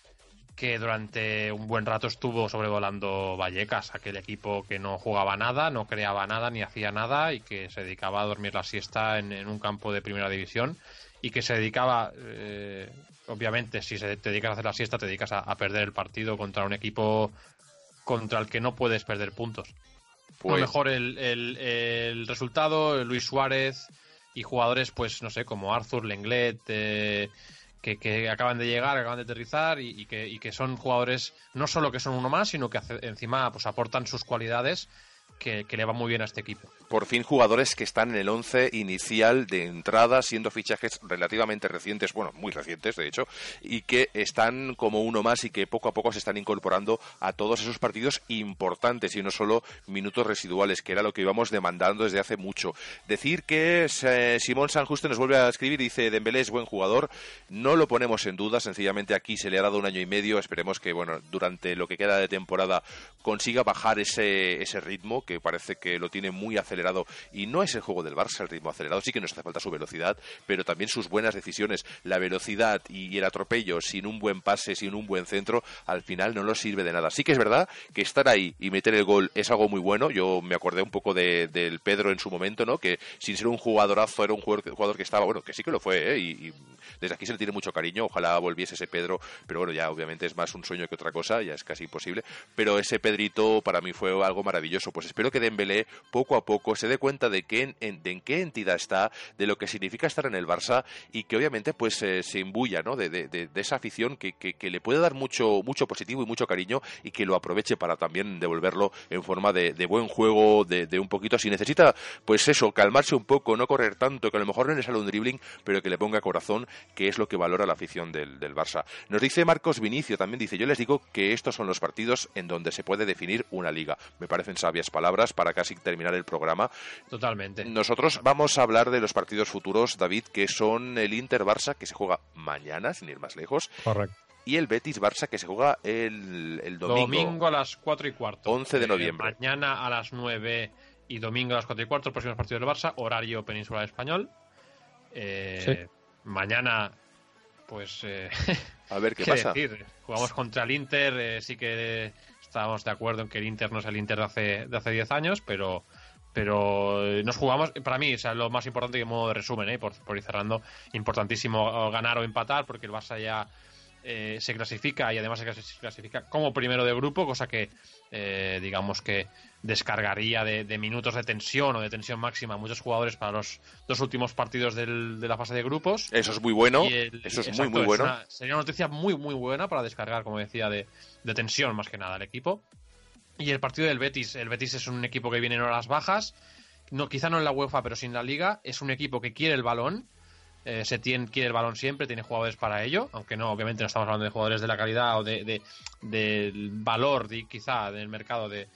que durante un buen rato estuvo sobrevolando Vallecas, aquel equipo que no jugaba nada, no creaba nada, ni hacía nada, y que se dedicaba a dormir la siesta en, en un campo de primera división, y que se dedicaba, eh, obviamente, si se te dedicas a hacer la siesta, te dedicas a, a perder el partido contra un equipo contra el que no puedes perder puntos. Pues... Lo mejor el, el, el resultado, Luis Suárez y jugadores, pues no sé, como Arthur, Lenglet, eh, que, que acaban de llegar, acaban de aterrizar, y, y, que, y que son jugadores no solo que son uno más, sino que hace, encima pues aportan sus cualidades que, que le van muy bien a este equipo.
Por fin jugadores que están en el once inicial de entrada, siendo fichajes relativamente recientes, bueno, muy recientes de hecho, y que están como uno más y que poco a poco se están incorporando a todos esos partidos importantes y no solo minutos residuales, que era lo que íbamos demandando desde hace mucho. Decir que eh, Simón San Juste nos vuelve a escribir y dice: Dembélé es buen jugador, no lo ponemos en duda, sencillamente aquí se le ha dado un año y medio, esperemos que bueno durante lo que queda de temporada consiga bajar ese, ese ritmo, que parece que lo tiene muy acelerado. Y no es el juego del Barça el ritmo acelerado, sí que nos hace falta su velocidad, pero también sus buenas decisiones. La velocidad y el atropello sin un buen pase, sin un buen centro, al final no nos sirve de nada. Sí que es verdad que estar ahí y meter el gol es algo muy bueno. Yo me acordé un poco de, del Pedro en su momento, ¿no? Que sin ser un jugadorazo era un jugador, jugador que estaba, bueno, que sí que lo fue, ¿eh? Y, y desde aquí se le tiene mucho cariño, ojalá volviese ese Pedro, pero bueno, ya obviamente es más un sueño que otra cosa, ya es casi imposible, pero ese Pedrito para mí fue algo maravilloso. Pues espero que Dembélé poco a poco se dé cuenta de, que en, en, de en qué entidad está, de lo que significa estar en el Barça, y que obviamente pues eh, se imbuya, ¿no? de, de, de, de esa afición que, que, que le puede dar mucho, mucho positivo y mucho cariño, y que lo aproveche para también devolverlo en forma de, de buen juego, de, de un poquito, si necesita pues eso, calmarse un poco, no correr tanto, que a lo mejor no le sale un dribbling, pero que le ponga corazón, que es lo que valora la afición del, del Barça. Nos dice Marcos Vinicio, también dice: yo les digo que estos son los partidos en donde se puede definir una liga. Me parecen sabias palabras para casi terminar el programa.
Totalmente.
Nosotros vamos a hablar de los partidos futuros, David, que son el Inter-Barça, que se juega mañana, sin ir más lejos.
Correcto.
Y el Betis-Barça, que se juega el, el domingo.
Domingo a las cuatro y cuarto.
once de noviembre.
Eh, mañana a las nueve y domingo a las cuatro y cuarto, próximos partidos del Barça, horario peninsular español. Eh, sí. Mañana, pues... Eh,
a ver qué,
qué
pasa.
Decir? Jugamos contra el Inter, eh, sí que estábamos de acuerdo en que el Inter no es el Inter de hace de hace diez años, pero... pero nos jugamos, para mí, o sea, lo más importante, en modo de resumen, ¿eh? por, por ir cerrando, importantísimo ganar o empatar, porque el Barça ya eh, se clasifica, y además se clasifica como primero de grupo, cosa que eh, digamos que descargaría de, de minutos de tensión o de tensión máxima a muchos jugadores para los dos últimos partidos del, de la fase de grupos.
Eso es muy bueno,
el,
eso es
exacto,
muy muy bueno.
Es una, sería una noticia muy muy buena para descargar, como decía, de, de tensión más que nada al equipo. Y el partido del Betis, el Betis es un equipo que viene en horas bajas, no, quizá no en la UEFA, pero sí en la Liga. Es un equipo que quiere el balón, eh, se tiene, quiere el balón siempre, tiene jugadores para ello, aunque no, obviamente no estamos hablando de jugadores de la calidad o de, de, del valor de, quizá del mercado de,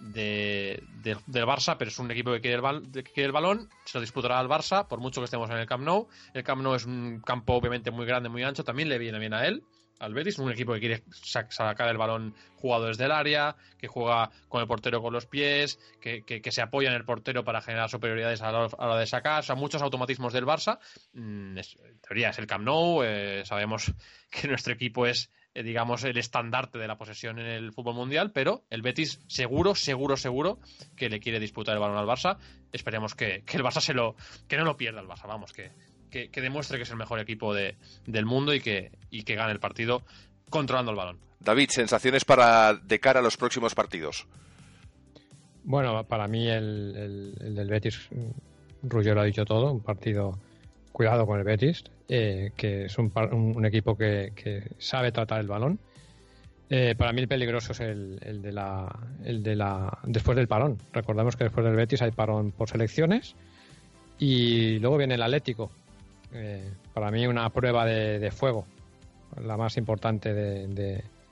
de, de, del Barça, pero es un equipo que quiere, el bal, que quiere el balón, se lo disputará al Barça, por mucho que estemos en el Camp Nou. El Camp Nou es un campo obviamente muy grande, muy ancho, también le viene bien a él, al Betis, un equipo que quiere sacar el balón jugadores del área, que juega con el portero con los pies, que, que, que se apoya en el portero para generar superioridades a la, a la hora de sacar. O sea, muchos automatismos del Barça. Mm, es, en teoría es el Camp Nou, eh, sabemos que nuestro equipo es, eh, digamos, el estandarte de la posesión en el fútbol mundial, pero el Betis seguro, seguro, seguro que le quiere disputar el balón al Barça. Esperemos que, que el Barça se lo, que no lo pierda el Barça, vamos, que Que, que demuestre que es el mejor equipo de, del mundo y que, y que gane el partido controlando el balón.
David, sensaciones para de cara a los próximos partidos.
Bueno, para mí el, el, el del Betis, Roger lo ha dicho todo, un partido, cuidado con el Betis, eh, que es un, un, un equipo que, que sabe tratar el balón. Eh, para mí el peligroso es el, el de la, el de la después del parón. Recordemos que después del Betis hay parón por selecciones y luego viene el Atlético. Eh, para mí una prueba de, de fuego, la más importante de, de,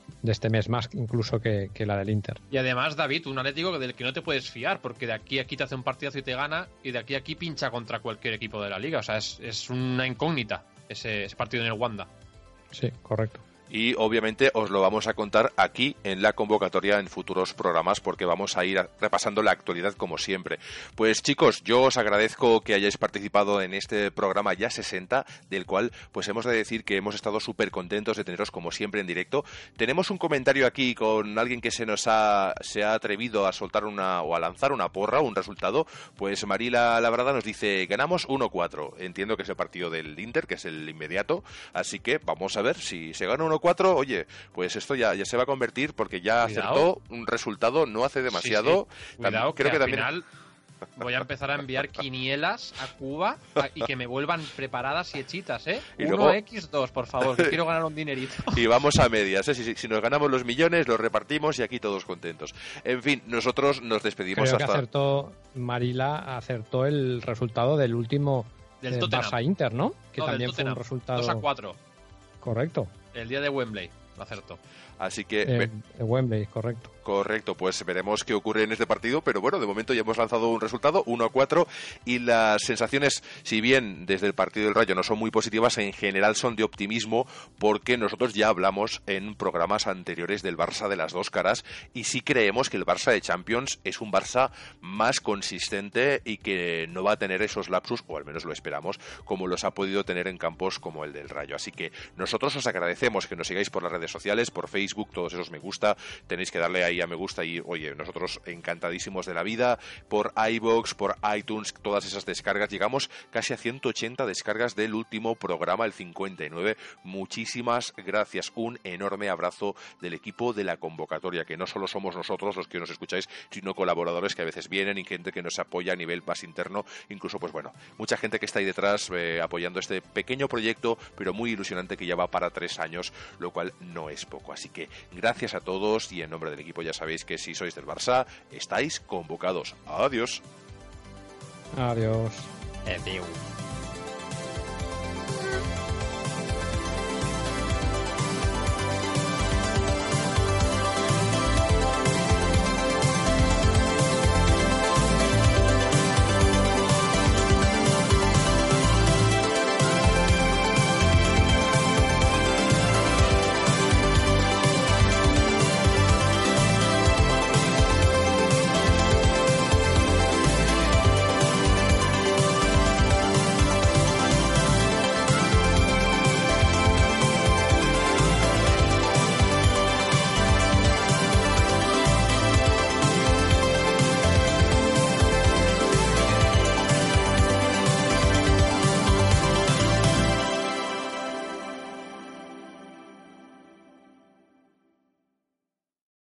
de este mes, más incluso que, que la del Inter.
Y además, David, un Atlético del que no te puedes fiar, porque de aquí a aquí te hace un partidazo y te gana, y de aquí a aquí pincha contra cualquier equipo de la liga. O sea, es, es una incógnita ese, ese partido en el Wanda.
Sí, correcto.
Y obviamente os lo vamos a contar aquí en la convocatoria en futuros programas, porque vamos a ir repasando la actualidad como siempre. Pues chicos, yo os agradezco que hayáis participado en este programa ya sesenta, del cual pues hemos de decir que hemos estado súper contentos de teneros como siempre en directo. Tenemos un comentario aquí con alguien que se nos ha, se ha atrevido a soltar una o a lanzar una porra, un resultado. Pues Marila Labrada nos dice, ganamos uno cuatro. Entiendo que es el partido del Inter, que es el inmediato, así que vamos a ver si se gana uno cuatro, oye, pues esto ya, ya se va a convertir, porque ya
Cuidado.
acertó un resultado no hace demasiado.
Sí, sí. Cuidado,
Tam- creo
que,
que
al
también
final voy a empezar a enviar quinielas a Cuba a- y que me vuelvan preparadas y hechitas, ¿eh?
Y
uno
luego-
equis dos, por favor, que quiero ganar un dinerito.
Y vamos a medias, ¿eh? si, si, si nos ganamos los millones, los repartimos y aquí todos contentos. En fin, nosotros nos despedimos
Creo que
hasta...
acertó, Marila acertó el resultado del último
Del
eh,
Tottenham.
Barça-Inter, ¿no? Que
No, del
también fue un
Tottenham.
resultado
dos a cuatro,
correcto.
el día de Wembley, lo acertó.
Así que...
Eh,
ve-
Wembley, correcto.
Correcto, pues veremos qué ocurre en este partido, pero bueno, de momento ya hemos lanzado un resultado, uno a cuatro, y las sensaciones, si bien desde el partido del Rayo no son muy positivas, en general son de optimismo, porque nosotros ya hablamos en programas anteriores del Barça de las dos caras, y sí creemos que el Barça de Champions es un Barça más consistente y que no va a tener esos lapsus, o al menos lo esperamos, como los ha podido tener en campos como el del Rayo. Así que nosotros os agradecemos que nos sigáis por las redes sociales, por Facebook, todos esos me gusta, tenéis que darle ahí a me gusta y, oye, nosotros encantadísimos de la vida, por iVoox, por iTunes, todas esas descargas. Llegamos casi a ciento ochenta descargas del último programa, el cincuenta y nueve. Muchísimas gracias. Un enorme abrazo del equipo de la convocatoria, que no solo somos nosotros los que nos escucháis, sino colaboradores que a veces vienen y gente que nos apoya a nivel más interno. Incluso, pues bueno, mucha gente que está ahí detrás eh, apoyando este pequeño proyecto, pero muy ilusionante, que ya va para tres años, lo cual no es poco. Así que gracias a todos, y en nombre del equipo ya sabéis que si sois del Barça, estáis convocados. Adiós.
Adiós.
Adiós.